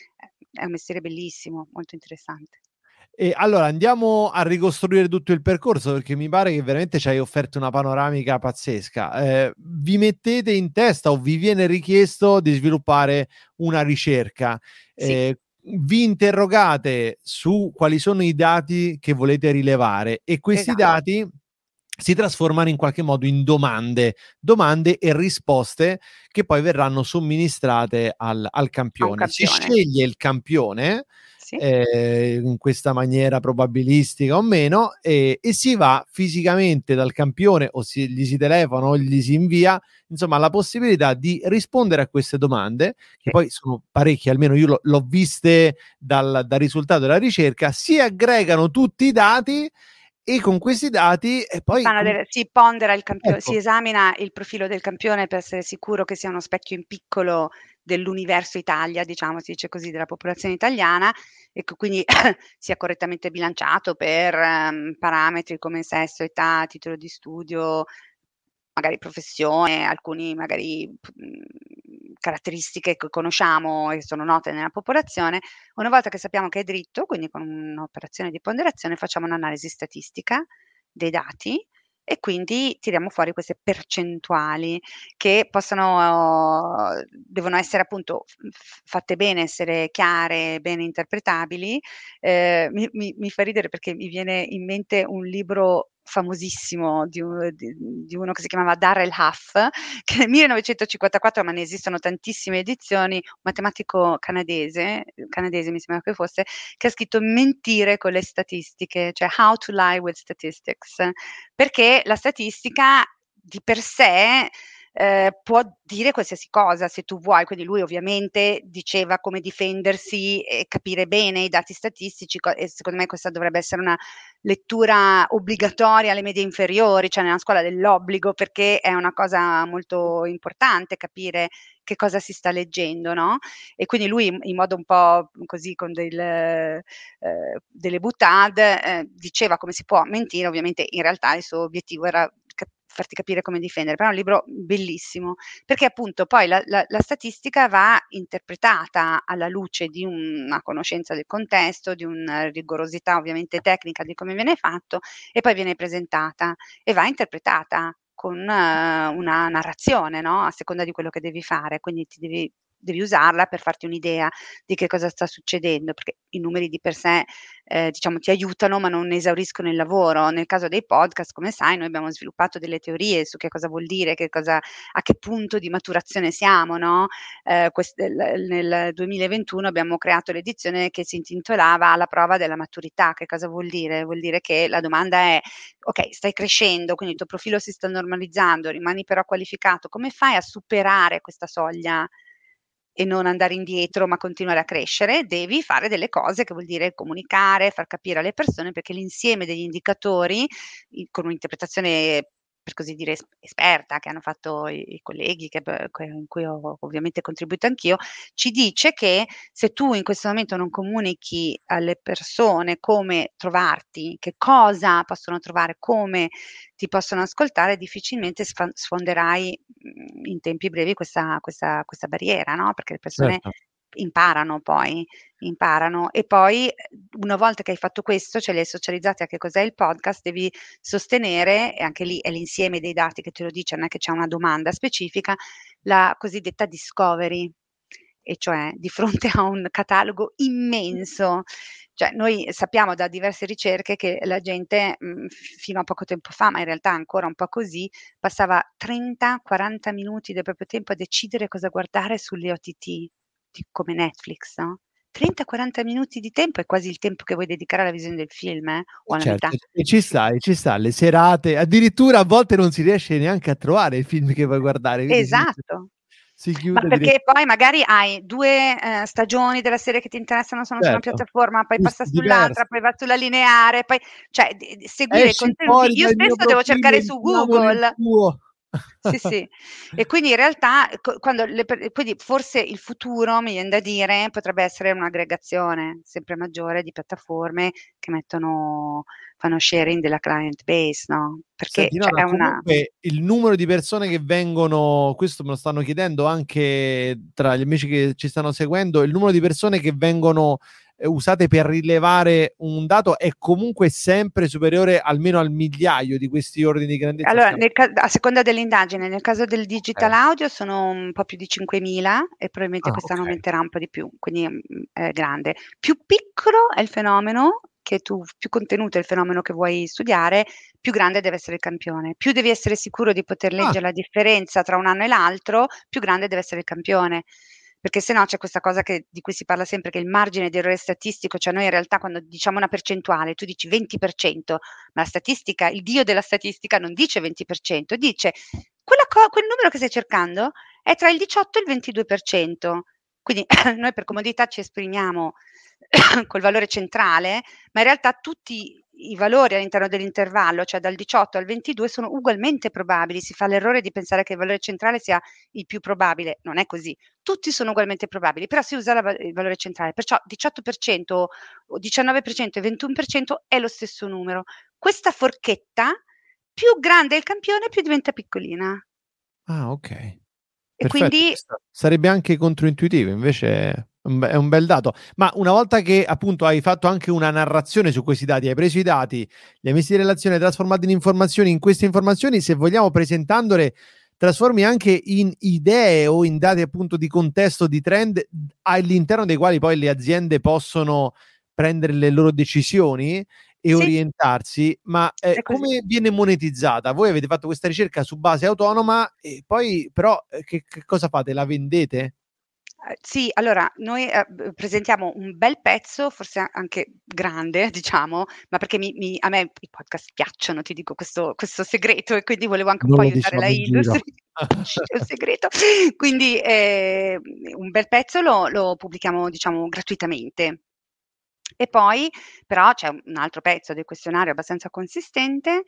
è un mestiere bellissimo, molto interessante. E allora andiamo a ricostruire tutto il percorso, perché mi pare che veramente ci hai offerto una panoramica pazzesca. Eh, vi mettete in testa o vi viene richiesto di sviluppare una ricerca? Sì. Eh, vi interrogate su quali sono i dati che volete rilevare e questi Esatto. dati si trasformano in qualche modo in domande, domande e risposte che poi verranno somministrate al, al campione. Si campione. sceglie il campione Sì. eh, in questa maniera probabilistica o meno e, e si va fisicamente dal campione o si, gli si telefona o gli si invia insomma la possibilità di rispondere a queste domande che poi sono parecchie, almeno io l'ho, l'ho viste dal, dal risultato della ricerca, si aggregano tutti i dati e con questi dati e poi Fanno com- delle, si pondera il campione, ecco. si esamina il profilo del campione per essere sicuro che sia uno specchio in piccolo dell'universo Italia, diciamo, si dice così, della popolazione italiana, e che quindi sia correttamente bilanciato per um, parametri come sesso, età, titolo di studio, magari professione, alcuni magari mh, caratteristiche che conosciamo e sono note nella popolazione. Una volta che sappiamo che è dritto, quindi con un'operazione di ponderazione, facciamo un'analisi statistica dei dati e quindi tiriamo fuori queste percentuali che possono, devono essere appunto f- fatte bene, essere chiare, bene interpretabili. Eh, mi, mi, mi fa ridere perché mi viene in mente un libro famosissimo di, un, di, di uno che si chiamava Darrell Huff, che nel millenovecentocinquantaquattro, ma ne esistono tantissime edizioni, un matematico canadese, canadese mi sembra che fosse, che ha scritto Mentire con le statistiche, cioè How to Lie with Statistics, perché la statistica di per sé eh, può dire qualsiasi cosa se tu vuoi, quindi lui ovviamente diceva come difendersi e capire bene i dati statistici, e secondo me questa dovrebbe essere una lettura obbligatoria alle medie inferiori, cioè nella scuola dell'obbligo, perché è una cosa molto importante capire che cosa si sta leggendo, no? E quindi lui in modo un po' così con del, eh, delle boutade eh, diceva come si può mentire, ovviamente in realtà il suo obiettivo era cap- farti capire come difendere, però è un libro bellissimo, perché appunto poi la, la, la statistica va interpretata alla luce di una conoscenza del contesto, di una rigorosità ovviamente tecnica di come viene fatto, e poi viene presentata e va interpretata con uh, una narrazione, no? A seconda di quello che devi fare, quindi ti devi, devi usarla per farti un'idea di che cosa sta succedendo, perché i numeri di per sé eh, diciamo ti aiutano ma non esauriscono il lavoro. Nel caso dei podcast, come sai, noi abbiamo sviluppato delle teorie su che cosa vuol dire, che cosa, a che punto di maturazione siamo, no? Eh, quest- nel duemilaventuno abbiamo creato l'edizione che si intitolava La prova della maturità. Che cosa vuol dire? Vuol dire che la domanda è: ok, stai crescendo, quindi il tuo profilo si sta normalizzando, rimani però qualificato, come fai a superare questa soglia e non andare indietro ma continuare a crescere? Devi fare delle cose, che vuol dire comunicare, far capire alle persone, perché l'insieme degli indicatori, con un'interpretazione per così dire es esperta, che hanno fatto i i colleghi, che b que in cui ho ovviamente contribuito anch'io, ci dice che se tu in questo momento non comunichi alle persone come trovarti, che cosa possono trovare, come ti possono ascoltare, difficilmente sfa sfonderai, mhmm, in tempi brevi questa questa questa barriera, no, perché le persone Certo. imparano poi, imparano e poi, ehm, una volta che hai fatto questo, cioè li hai socializzati a che cos'è il podcast, devi sostenere, e anche lì è l'insieme dei dati che te lo dice, non è che c'è una domanda specifica, la cosiddetta discovery, e cioè di fronte a un catalogo immenso, cioè noi sappiamo da diverse ricerche che la gente, mhmm, f fino a poco tempo fa, ma in realtà ancora un po' così, passava trenta, quaranta minuti del proprio tempo a decidere cosa guardare sulle O T T, ti come Netflix, no, trenta, quaranta minuti di tempo è quasi il tempo che vuoi dedicare alla visione del film, eh, o E alla certo, metà. e ci sta, e ci sta, le serate, addirittura a volte non si riesce neanche a trovare il film che vuoi guardare, quindi si Esatto. si Ma chiude dirett perché poi magari hai due, ehm, stagioni della serie che ti interessano, sono su una certo, piattaforma, poi passa gusti sull'altra, diversi. poi va sulla lineare, poi cioè d d seguire i Esci fuori contenuti io dal mio spesso devo profilo, cercare su entriamo nel Google. tuo. Sì, sì. E quindi in realtà co quando le per quindi forse il futuro, mi vien da dire, potrebbe essere un'aggregazione sempre maggiore di piattaforme che mettono fanno sharing della client base, no, perché Senti, no, cioè ma è una comunque il numero di persone che vengono, questo me lo stanno chiedendo anche tra gli amici che ci stanno seguendo, il numero di persone che vengono, ehm, usate per rilevare un dato è comunque sempre superiore almeno al migliaio di questi ordini di grandezza allora stiamo nel ca a seconda dell'indagine, nel caso del digital okay. audio sono un po' più di cinquemila e probabilmente Ah, quest'anno okay. aumenterà un po' di più, quindi, mhmm, è grande. Più piccolo è il fenomeno che tu più contenuto è il fenomeno che vuoi studiare, più grande deve essere il campione. Più devi essere sicuro di poter Ah, leggere la differenza tra un anno e l'altro, più grande deve essere il campione. Perché se no c'è questa cosa che di cui si parla sempre, che il margine di errore statistico, cioè noi in realtà quando diciamo una percentuale, tu dici venti per cento, ma la statistica, il dio della statistica non dice venti per cento, dice quella co quel numero che stai cercando è tra il diciotto e il ventidue per cento. Quindi noi per comodità ci esprimiamo col valore centrale, ma in realtà tutti i valori all'interno dell'intervallo, cioè dal diciotto al ventidue, sono ugualmente probabili. Si fa l'errore di pensare che il valore centrale sia il più probabile, non è così. Tutti sono ugualmente probabili, però si usa la va il valore centrale. Perciò diciotto per cento o diciannove per cento e ventuno per cento è lo stesso numero. Questa forchetta, più grande è il campione, più diventa piccolina. ah, okay. E Perfetto, quindi questo sarebbe anche controintuitivo, invece è un be è un bel dato. Ma una volta che appunto hai fatto anche una narrazione su questi dati, hai preso i dati, li hai messi in relazione, trasformati in informazioni, in queste informazioni, se vogliamo presentandole, trasformi anche in idee o in dati appunto di contesto, di trend, all'interno dei quali poi le aziende possono prendere le loro decisioni e sì, orientarsi, ma, ehm, è così. come viene monetizzata? Voi avete fatto questa ricerca su base autonoma e poi però, ehm, che che cosa fate? La vendete? Ehm, sì, allora noi, ehm, b presentiamo un bel pezzo, forse a anche grande diciamo, ma perché mi mi a me i podcast piacciono, ti dico questo questo segreto, e quindi volevo anche un Non po' lo aiutare la diciamo in giro. industry. Shh, è un segreto. Quindi, ehm, un bel pezzo lo lo pubblichiamo diciamo gratuitamente. E poi però c'è un altro pezzo del questionario abbastanza consistente,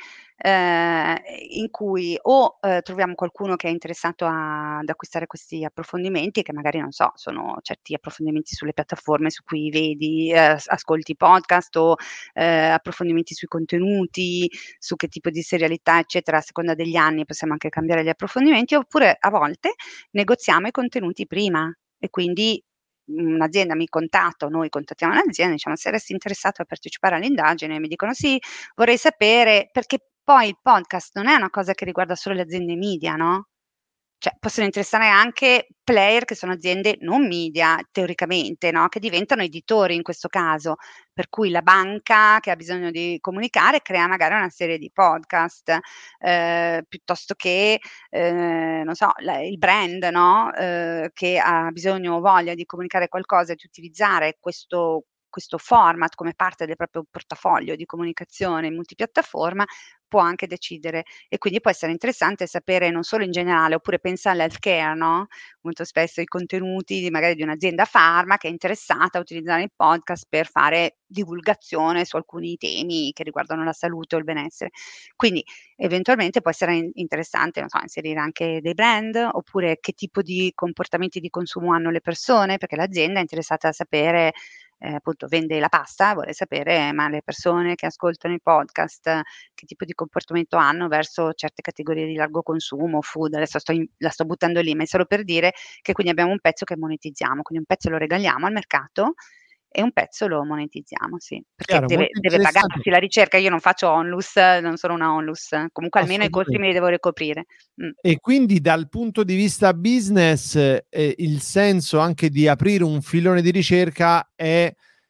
ehm, in cui o, ehm, troviamo qualcuno che è interessato a ad acquistare questi approfondimenti, che magari, non so, sono certi approfondimenti sulle piattaforme su cui vedi, ehm, s ascolti podcast o, ehm, approfondimenti sui contenuti, su che tipo di serialità, eccetera, a seconda degli anni possiamo anche cambiare gli approfondimenti, oppure a volte negoziamo i contenuti prima e quindi un'azienda mi contatta o noi contattiamo un'azienda, diciamo: "Saresti interessato a partecipare all'indagine?" Mi dicono: "Sì, vorrei sapere", perché poi il podcast non è una cosa che riguarda solo le aziende media, no, cioè possono interessare anche player che sono aziende non media teoricamente, no, che diventano editori in questo caso. Per cui la banca che ha bisogno di comunicare crea magari una serie di podcast, ehm, piuttosto che, ehm, non so, la il brand, no, ehm, che ha bisogno o voglia di comunicare qualcosa e di utilizzare questo questo format come parte del proprio portafoglio di comunicazione multipiattaforma, può anche decidere. E quindi può essere interessante sapere non solo in generale, oppure pensa all'healthcare, no, molto spesso i contenuti di magari di un'azienda farma che è interessata a utilizzare il podcast per fare divulgazione su alcuni temi che riguardano la salute o il benessere. Quindi eventualmente può essere in interessante, non so, inserire anche dei brand, oppure che tipo di comportamenti di consumo hanno le persone, perché l'azienda è interessata a sapere, ehm, appunto vende la pasta, vuole sapere, ma le persone che ascoltano i podcast che tipo di comportamento hanno verso certe categorie di largo consumo, food, adesso sto in la sto buttando lì, ma è solo per dire che quindi abbiamo un pezzo che monetizziamo, quindi un pezzo lo regaliamo al mercato e un pezzo lo monetizziamo, sì, perché Chiaro, deve molto deve interessante. pagarsi la ricerca. Io non faccio onlus, non sono una onlus, comunque almeno i costi me Assolutamente. li devo ricoprire. Mh. E quindi dal punto di vista business, eh, il senso anche di aprire un filone di ricerca è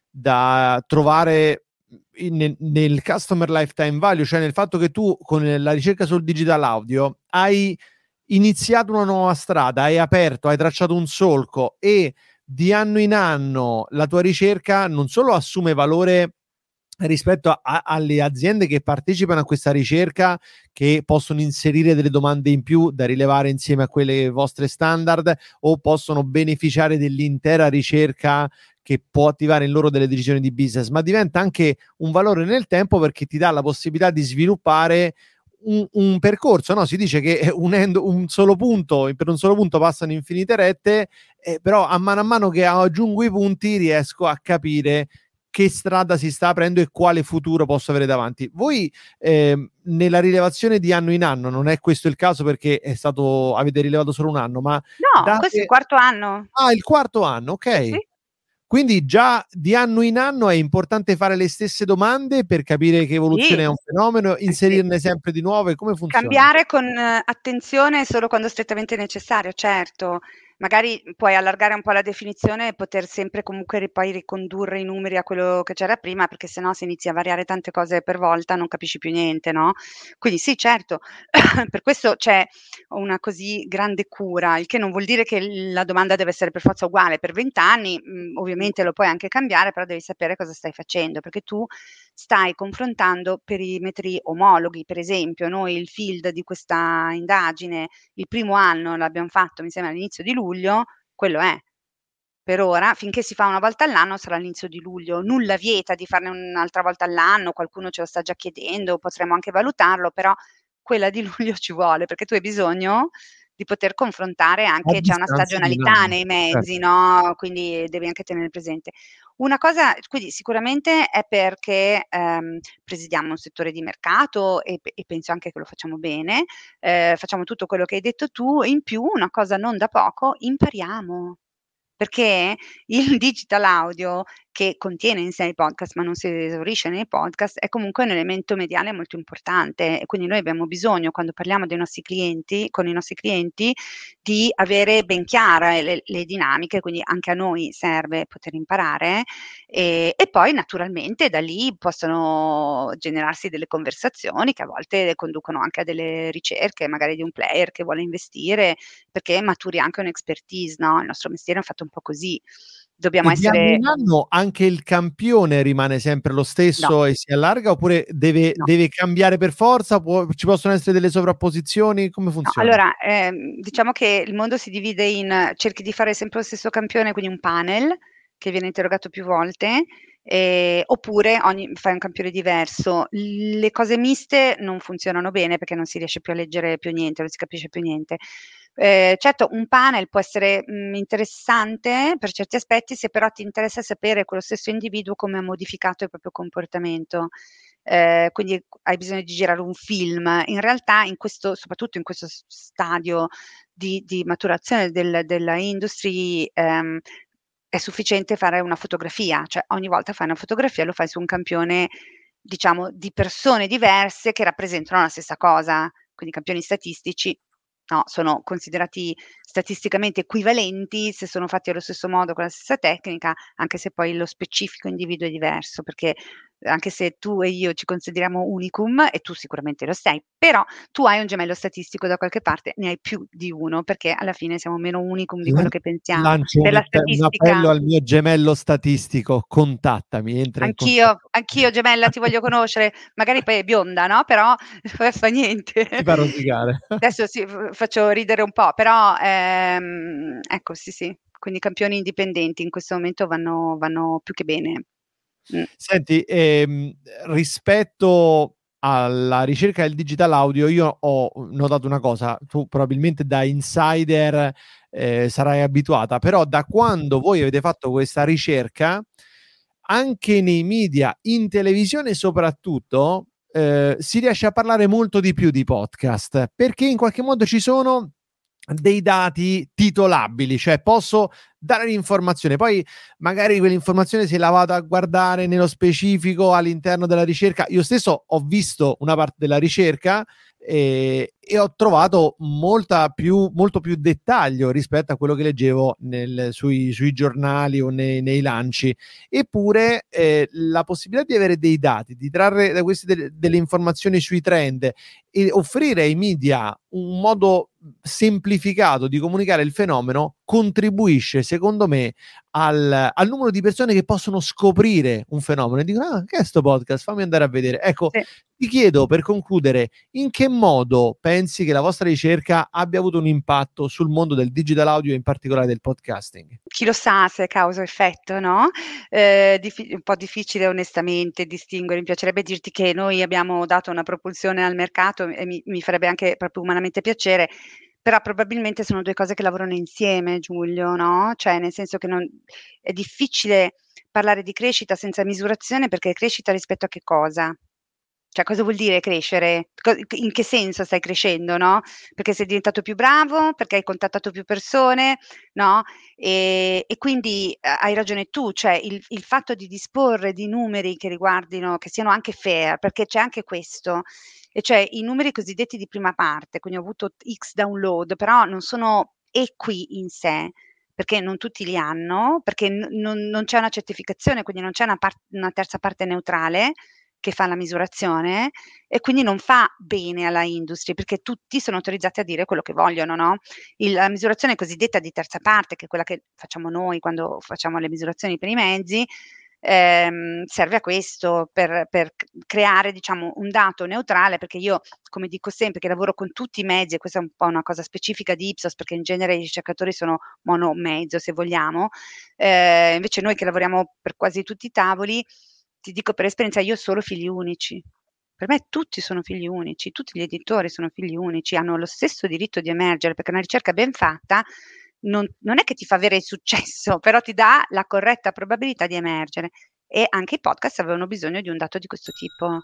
da trovare in- nel, nel customer lifetime value, cioè nel fatto che tu con la ricerca sul digital audio hai iniziato una nuova strada, hai aperto, hai tracciato un solco e di anno in anno la tua ricerca non solo assume valore rispetto a, a- alle aziende che partecipano a questa ricerca, che possono inserire delle domande in più da rilevare insieme a quelle vostre standard, o possono beneficiare dell'intera ricerca che può attivare in loro delle decisioni di business, ma diventa anche un valore nel tempo perché ti dà la possibilità di sviluppare un, un percorso, no? Si dice che unendo un solo punto, per un solo punto passano infinite rette, eh, però a mano a mano che aggiungo i punti riesco a capire che strada si sta aprendo e quale futuro posso avere davanti. Voi eh, nella rilevazione di anno in anno, non è questo il caso perché è stato, avete rilevato solo un anno, ma No, questo è il date... quarto anno. Ah, il quarto anno, Sì, ok. sì. Quindi già di anno in anno è importante fare le stesse domande per capire che evoluzione Sì, è un fenomeno, eh sì. inserirne sempre di nuove, come funziona? Cambiare con eh, attenzione solo quando strettamente necessario, certo. Magari puoi allargare un po' la definizione e poter sempre comunque ri poi ricondurre i numeri a quello che c'era prima, perché se no se inizi a variare tante cose per volta non capisci più niente, no, quindi sì, certo, per questo c'è una così grande cura, il che non vuol dire che l la domanda deve essere per forza uguale per venti anni, mhmm, ovviamente lo puoi anche cambiare, però devi sapere cosa stai facendo, perché tu stai confrontando perimetri omologhi. Per esempio, noi il field di questa indagine, il primo anno l'abbiam fatto, mi sembra all'inizio di luglio, quello è. Per ora, finché si fa una volta all'anno sarà all'inizio di luglio. Nulla vieta di farne un'altra volta all'anno, qualcuno ce lo sta già chiedendo, potremmo anche valutarlo, però quella di luglio ci vuole, perché tu hai bisogno di poter confrontare A anche, c'è una distanza di un stagionalità anno. nei Certo. mezzi, no, quindi devi anche tenere presente. Una cosa, quindi sicuramente è perché, ehm, presidiamo un settore di mercato e pe e penso anche che lo facciamo bene, ehm, facciamo tutto quello che hai detto tu, in più una cosa non da poco, impariamo. Perché il digital audio, che contiene in sé i podcast, ma non si esaurisce nei podcast, è comunque un elemento mediale molto importante e quindi noi abbiamo bisogno, quando parliamo dei nostri clienti con i nostri clienti, di avere ben chiare le le dinamiche, quindi anche a noi serve poter imparare, ehm, e poi naturalmente da lì possono generarsi delle conversazioni che a volte conducono anche a delle ricerche, magari di un player che vuole investire, perché maturi anche un'expertise, no, il nostro mestiere è fatto un po' così. Dobbiamo E di anno essere in anno anche il campione rimane sempre lo no, stesso e si allarga, oppure deve, no. deve cambiare per forza? Può- ci possono essere delle sovrapposizioni? Come No, funziona? allora, ehm, diciamo che il mondo si divide in cerchi di fare sempre lo stesso campione, quindi un panel che viene interrogato più volte, ehm, oppure ogni fai un campione diverso. Le cose miste non funzionano bene perché non si riesce più a leggere più niente, non si capisce più niente. Ehm, certo un panel può essere, mhmm, interessante per certi aspetti, se però ti interessa sapere quello stesso individuo come ha modificato il proprio comportamento. Ehm, quindi hai bisogno di girare un film. In realtà in questo soprattutto in questo s stadio di di maturazione del della industry, ehm, è sufficiente fare una fotografia, cioè ogni volta fai una fotografia, lo fai su un campione, diciamo, di persone diverse che rappresentano la stessa cosa. Quindi i campioni statistici, no, sono considerati statisticamente equivalenti se sono fatti allo stesso modo con la stessa tecnica, anche se poi lo specifico individuo è diverso, perché anche se tu e io ci consideriamo unicum, e tu sicuramente lo sei, però tu hai un gemello statistico da qualche parte, ne hai più di uno, perché alla fine siamo meno unicum di quello che pensiamo. Lancio Per un, la statistica, un appello al mio gemello statistico, contattami, entra in anch'io, contatto. anch'io gemella ti voglio conoscere, magari poi è bionda, no? Però fa niente. Ti fa rosicare. Adesso sì, faccio ridere un po', però ehm, ecco, sì, sì. Quindi i campioni indipendenti in questo momento vanno, vanno più che bene. Mm. Senti, ehm, rispetto alla ricerca del digital audio, io ho notato una cosa, tu probabilmente da insider eh, sarai abituata, però da quando voi avete fatto questa ricerca, anche nei media, in televisione soprattutto, eh, si riesce a parlare molto di più di podcast, perché in qualche modo ci sono dei dati titolabili, cioè posso dare l'informazione, poi magari quell'informazione se la vado a guardare nello specifico all'interno della ricerca. Io stesso ho visto una parte della ricerca e, e ho trovato molta più, molto più dettaglio rispetto a quello che leggevo nel, sui, sui giornali o nei, nei lanci. Eppure eh, la possibilità di avere dei dati, di trarre da queste delle, delle informazioni sui trend e offrire ai media un modo semplificato di comunicare il fenomeno contribuisce, secondo me, al, al numero di persone che possono scoprire un fenomeno e dicono: ah, che è sto podcast? Fammi andare a vedere. Ecco, sì. Ti chiedo, per concludere, in che modo pensi che la vostra ricerca abbia avuto un impatto sul mondo del digital audio e in particolare del podcasting? Chi lo sa se è causa-effetto, no? Eh, dif- un po' difficile onestamente distinguere. Mi piacerebbe dirti che noi abbiamo dato una propulsione al mercato e mi, mi farebbe anche proprio umanamente piacere, però probabilmente sono due cose che lavorano insieme, Giulio, no? Cioè nel senso che non, è difficile parlare di crescita senza misurazione, perché crescita rispetto a che cosa? Cioè, cosa vuol dire crescere? In che senso stai crescendo, no? Perché sei diventato più bravo, perché hai contattato più persone, no? E, e quindi eh, hai ragione tu, cioè il, il fatto di disporre di numeri che riguardino, che siano anche fair, perché c'è anche questo, e cioè i numeri cosiddetti di prima parte, quindi ho avuto X download, però non sono equi in sé, perché non tutti li hanno, perché n- non, non c'è una certificazione, quindi non c'è una, part- una terza parte neutrale che fa la misurazione, e quindi non fa bene alla industria, perché tutti sono autorizzati a dire quello che vogliono, no? Il, la misurazione cosiddetta di terza parte, che è quella che facciamo noi quando facciamo le misurazioni per i mezzi, ehm, serve a questo, per, per creare, diciamo, un dato neutrale, perché io, come dico sempre, che lavoro con tutti i mezzi, e questa è un po' una cosa specifica di Ipsos, perché in genere i ricercatori sono monomezzo, se vogliamo, eh, invece noi che lavoriamo per quasi tutti i tavoli, ti dico per esperienza, io ho solo figli unici. Per me tutti sono figli unici, tutti gli editori sono figli unici, hanno lo stesso diritto di emergere, perché una ricerca ben fatta non, non è che ti fa avere il successo, però ti dà la corretta probabilità di emergere. E anche i podcast avevano bisogno di un dato di questo tipo.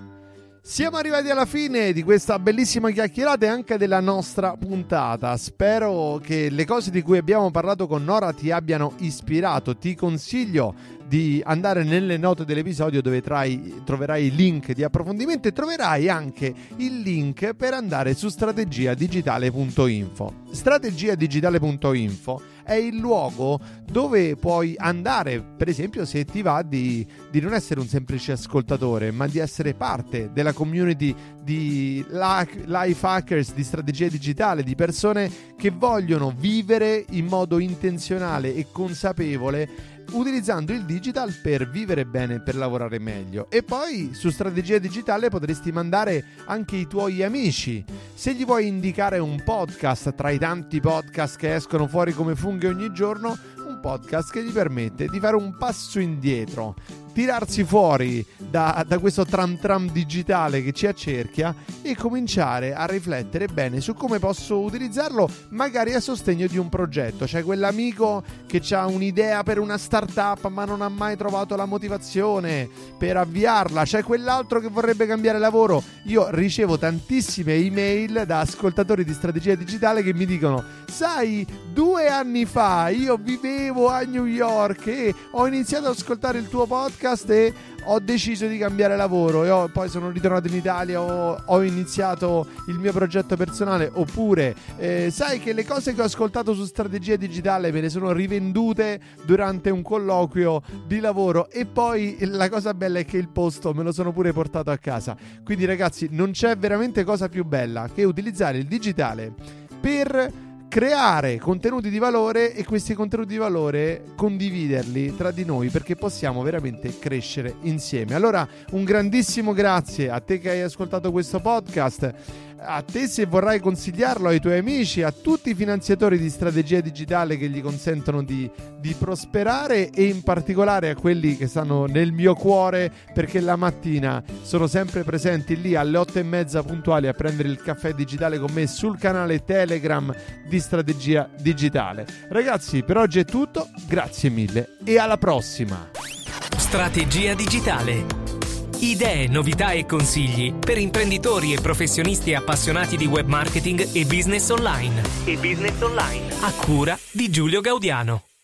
Siamo arrivati alla fine di questa bellissima chiacchierata e anche della nostra puntata. Spero che le cose di cui abbiamo parlato con Nora ti abbiano ispirato. Ti consiglio di andare nelle note dell'episodio, dove trai, troverai il link di approfondimento e troverai anche il link per andare su strategia digitale punto info. strategia digitale punto info è il luogo dove puoi andare, per esempio, se ti va di, di non essere un semplice ascoltatore, ma di essere parte della community di life hackers di strategia digitale, di persone che vogliono vivere in modo intenzionale e consapevole, utilizzando il digital per vivere bene, per lavorare meglio. E poi su Strategia Digitale potresti mandare anche i tuoi amici. Se gli vuoi indicare un podcast tra i tanti podcast che escono fuori come funghi ogni giorno, un podcast che gli permette di fare un passo indietro, tirarsi fuori da, da questo tram tram digitale che ci accerchia e cominciare a riflettere bene su come posso utilizzarlo, magari a sostegno di un progetto. C'è quell'amico che ha un'idea per una startup ma non ha mai trovato la motivazione per avviarla, c'è quell'altro che vorrebbe cambiare lavoro. Io ricevo tantissime email da ascoltatori di Strategia Digitale che mi dicono: sai, due anni fa io vivevo a New York e ho iniziato ad ascoltare il tuo podcast podcast e ho deciso di cambiare lavoro e ho, poi sono ritornato in Italia, ho, ho iniziato il mio progetto personale, oppure eh, sai che le cose che ho ascoltato su strategia digitale me le sono rivendute durante un colloquio di lavoro e poi la cosa bella è che il posto me lo sono pure portato a casa. Quindi ragazzi, non c'è veramente cosa più bella che utilizzare il digitale per creare contenuti di valore e questi contenuti di valore condividerli tra di noi, perché possiamo veramente crescere insieme. Allora un grandissimo grazie a te che hai ascoltato questo podcast, a te se vorrai consigliarlo ai tuoi amici, a tutti i finanziatori di strategia digitale che gli consentono di, di prosperare, e in particolare a quelli che stanno nel mio cuore, perché la mattina sono sempre presenti lì alle otto e mezza puntuali a prendere il caffè digitale con me sul canale Telegram di strategia digitale. Ragazzi, per oggi è tutto, grazie mille e alla prossima. Strategia digitale. Idee, novità e consigli per imprenditori e professionisti appassionati di web marketing e business online. E business online. A cura di Giulio Gaudiano.